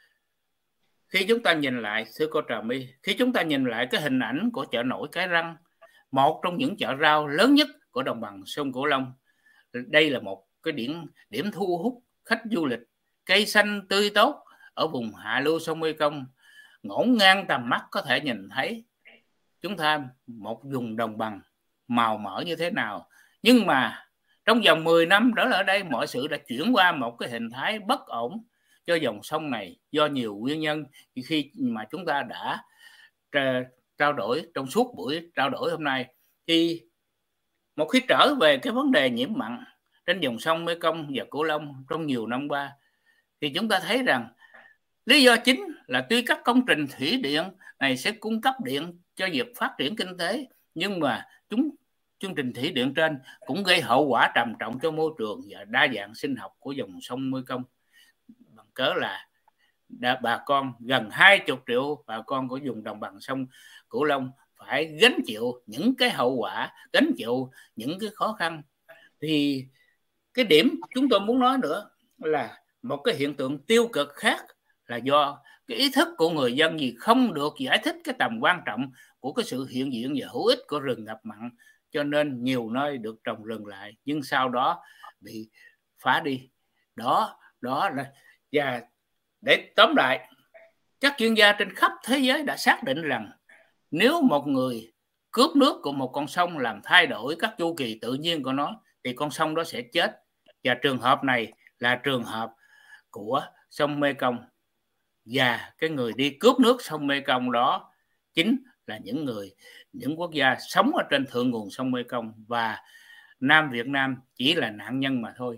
khi chúng ta nhìn lại, thưa cô Trà My, khi chúng ta nhìn lại cái hình ảnh của chợ nổi Cái Răng, một trong những chợ rau lớn nhất của đồng bằng sông Cửu Long, đây là một cái điểm điểm thu hút khách du lịch, cây xanh tươi tốt ở vùng hạ lưu sông Mekong, ngổn ngang tầm mắt có thể nhìn thấy chúng ta một vùng đồng bằng màu mỡ như thế nào. Nhưng mà trong vòng mười năm trở lại đây, mọi sự đã chuyển qua một cái hình thái bất ổn cho dòng sông này do nhiều nguyên nhân. Khi mà chúng ta đã trao đổi trong suốt buổi trao đổi hôm nay, thì một khi trở về cái vấn đề nhiễm mặn trên dòng sông Mekong và Cửu Long trong nhiều năm qua, thì chúng ta thấy rằng lý do chính là tuy các công trình thủy điện này sẽ cung cấp điện cho việc phát triển kinh tế, nhưng mà chúng chương trình thủy điện trên cũng gây hậu quả trầm trọng cho môi trường và đa dạng sinh học của dòng sông Mekong, bằng cớ là đã, bà con gần hai mươi triệu bà con của vùng đồng bằng sông Cửu Long phải gánh chịu những cái hậu quả, gánh chịu những cái khó khăn. Thì cái điểm chúng tôi muốn nói nữa là một cái hiện tượng tiêu cực khác là do cái ý thức của người dân gì không được giải thích cái tầm quan trọng của cái sự hiện diện và hữu ích của rừng ngập mặn, cho nên nhiều nơi được trồng rừng lại nhưng sau đó bị phá đi. Đó, đó là và để tóm lại, các chuyên gia trên khắp thế giới đã xác định rằng nếu một người cướp nước của một con sông làm thay đổi các chu kỳ tự nhiên của nó, thì con sông đó sẽ chết. Và trường hợp này là trường hợp của sông Mekong, và cái người đi cướp nước sông Mekong đó chính là những người, những quốc gia sống ở trên thượng nguồn sông Mekong, và Nam Việt Nam chỉ là nạn nhân mà thôi.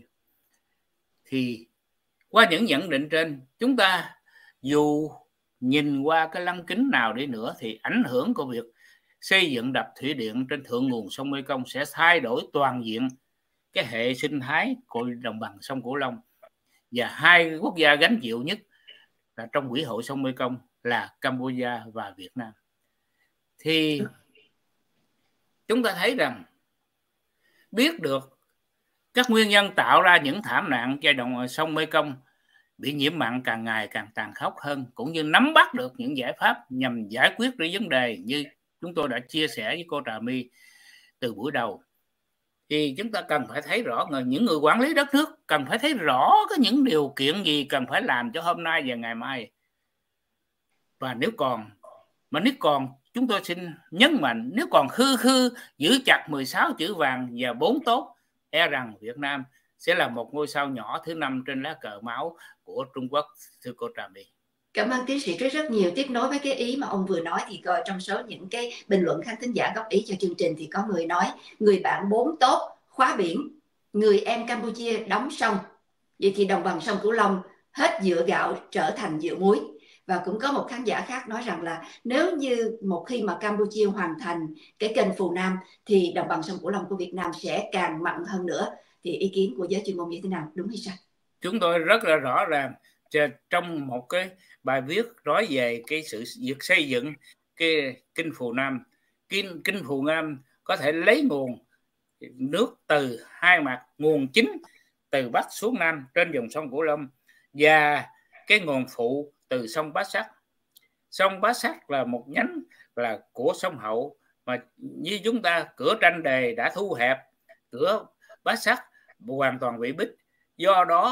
Thì qua những nhận định trên, chúng ta dù nhìn qua cái lăng kính nào đi nữa, thì ảnh hưởng của việc xây dựng đập thủy điện trên thượng nguồn sông Mekong sẽ thay đổi toàn diện cái hệ sinh thái của đồng bằng sông Cửu Long. Và hai quốc gia gánh chịu nhất là trong quỹ hội sông Mekong là Campuchia và Việt Nam. Thì chúng ta thấy rằng biết được các nguyên nhân tạo ra những thảm nạn cho đồng sông Mekong bị nhiễm mặn càng ngày càng tàn khốc hơn, cũng như nắm bắt được những giải pháp nhằm giải quyết cái vấn đề như chúng tôi đã chia sẻ với cô Trà My từ buổi đầu, thì chúng ta cần phải thấy rõ, những người quản lý đất nước cần phải thấy rõ có những điều kiện gì cần phải làm cho hôm nay và ngày mai. Và nếu còn mà nếu còn chúng tôi xin nhấn mạnh, nếu còn khư khư giữ chặt mười sáu chữ vàng và bốn tốt, e rằng Việt Nam sẽ là một ngôi sao nhỏ thứ năm trên lá cờ máu của Trung Quốc, thưa cô Trà My. Cảm ơn tiến sĩ rất rất nhiều. Tiếp nối với cái ý mà ông vừa nói, thì coi trong số những cái bình luận khán thính giả góp ý cho chương trình, thì có người nói người bạn bốn tốt khóa biển, người em Campuchia đóng sông, vậy thì đồng bằng sông Cửu Long hết dựa gạo trở thành dựa muối. Và cũng có một khán giả khác nói rằng là nếu như một khi mà Campuchia hoàn thành cái kênh Phù Nam, thì đồng bằng sông Cửu Long của Việt Nam sẽ càng mặn hơn nữa. Thì ý kiến của giới chuyên môn như thế nào, đúng hay sai? Chúng tôi rất là rõ ràng trong một cái bài viết nói về cái sự việc xây dựng cái kênh Phù Nam. Kinh kênh Phù Nam có thể lấy nguồn nước từ hai mặt, nguồn chính từ Bắc xuống Nam trên dòng sông Cửu Long, và cái nguồn phụ từ sông Bá Sát. Sông Bá Sát là một nhánh là của sông Hậu, mà như chúng ta cửa Tranh Đề đã thu hẹp, cửa Bá Sát hoàn toàn bị bít. Do đó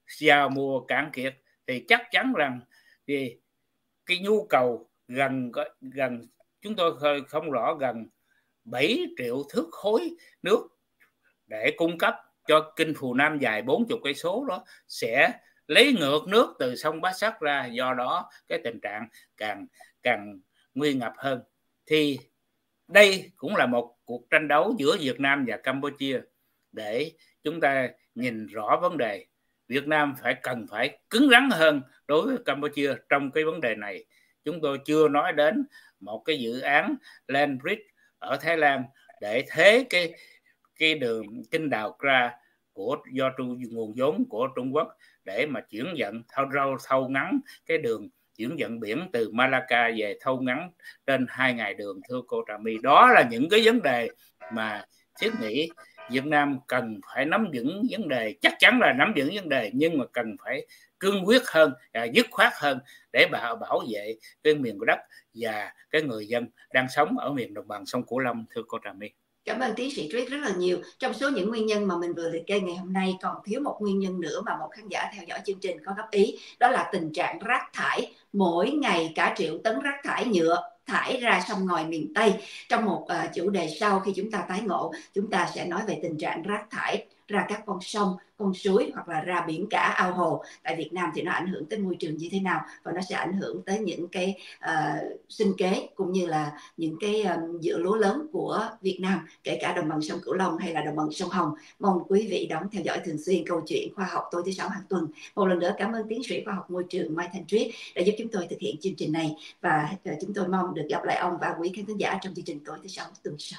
giao mua cạn kiệt thì chắc chắn rằng thì cái nhu cầu gần gần chúng tôi không rõ gần bảy triệu thước khối nước để cung cấp cho kinh Phù Nam dài bốn mươi cây số đó sẽ lấy ngược nước từ sông Bát Sát ra, do đó cái tình trạng càng càng nguy ngập hơn. Thì đây cũng là một cuộc tranh đấu giữa Việt Nam và Campuchia để chúng ta nhìn rõ vấn đề. Việt Nam phải cần phải cứng rắn hơn đối với Campuchia trong cái vấn đề này. Chúng tôi chưa nói đến một cái dự án Land Bridge ở Thái Lan để thế cái cái đường kinh đào Kra của do trung nguồn vốn của Trung Quốc để mà chuyển dẫn thâu rau thâu ngắn cái đường chuyển dẫn biển từ Malacca về thâu ngắn trên hai ngày đường, thưa cô Trà My. Đó là những cái vấn đề mà thiết nghĩ Việt Nam cần phải nắm vững vấn đề, chắc chắn là nắm vững vấn đề, nhưng mà cần phải cương quyết hơn, dứt khoát hơn để bảo bảo vệ cái miền đất và cái người dân đang sống ở miền đồng bằng sông Cửu Long, thưa cô Trà My. Cảm ơn tiến sĩ Triết rất là nhiều. Trong số những nguyên nhân mà mình vừa liệt kê ngày hôm nay, còn thiếu một nguyên nhân nữa mà một khán giả theo dõi chương trình có góp ý, đó là tình trạng rác thải. Mỗi ngày cả triệu tấn rác thải nhựa thải ra sông ngòi miền Tây. Trong một uh, chủ đề sau, khi chúng ta tái ngộ, chúng ta sẽ nói về tình trạng rác thải ra các con sông, con suối hoặc là ra biển cả, ao hồ tại Việt Nam thì nó ảnh hưởng tới môi trường như thế nào, và nó sẽ ảnh hưởng tới những cái uh, sinh kế cũng như là những cái um, dựa lúa lớn của Việt Nam, kể cả đồng bằng sông Cửu Long hay là đồng bằng sông Hồng. Mong quý vị đón theo dõi thường xuyên câu chuyện khoa học tối thứ sáu hàng tuần. Một lần nữa cảm ơn tiến sĩ khoa học môi trường Mai Thanh Triết đã giúp chúng tôi thực hiện chương trình này, và uh, chúng tôi mong được gặp lại ông và quý khán thính giả trong chương trình tối thứ sáu tuần sau.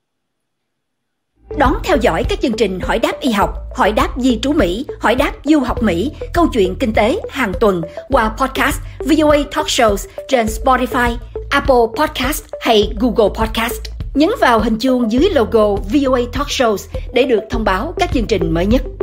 Đón theo dõi các chương trình Hỏi đáp y học, Hỏi đáp di trú Mỹ, Hỏi đáp du học Mỹ, Câu chuyện kinh tế hàng tuần qua podcast vê o a Talk Shows trên Spotify, Apple Podcast hay Google Podcast. Nhấn vào hình chuông dưới logo vê o a Talk Shows để được thông báo các chương trình mới nhất.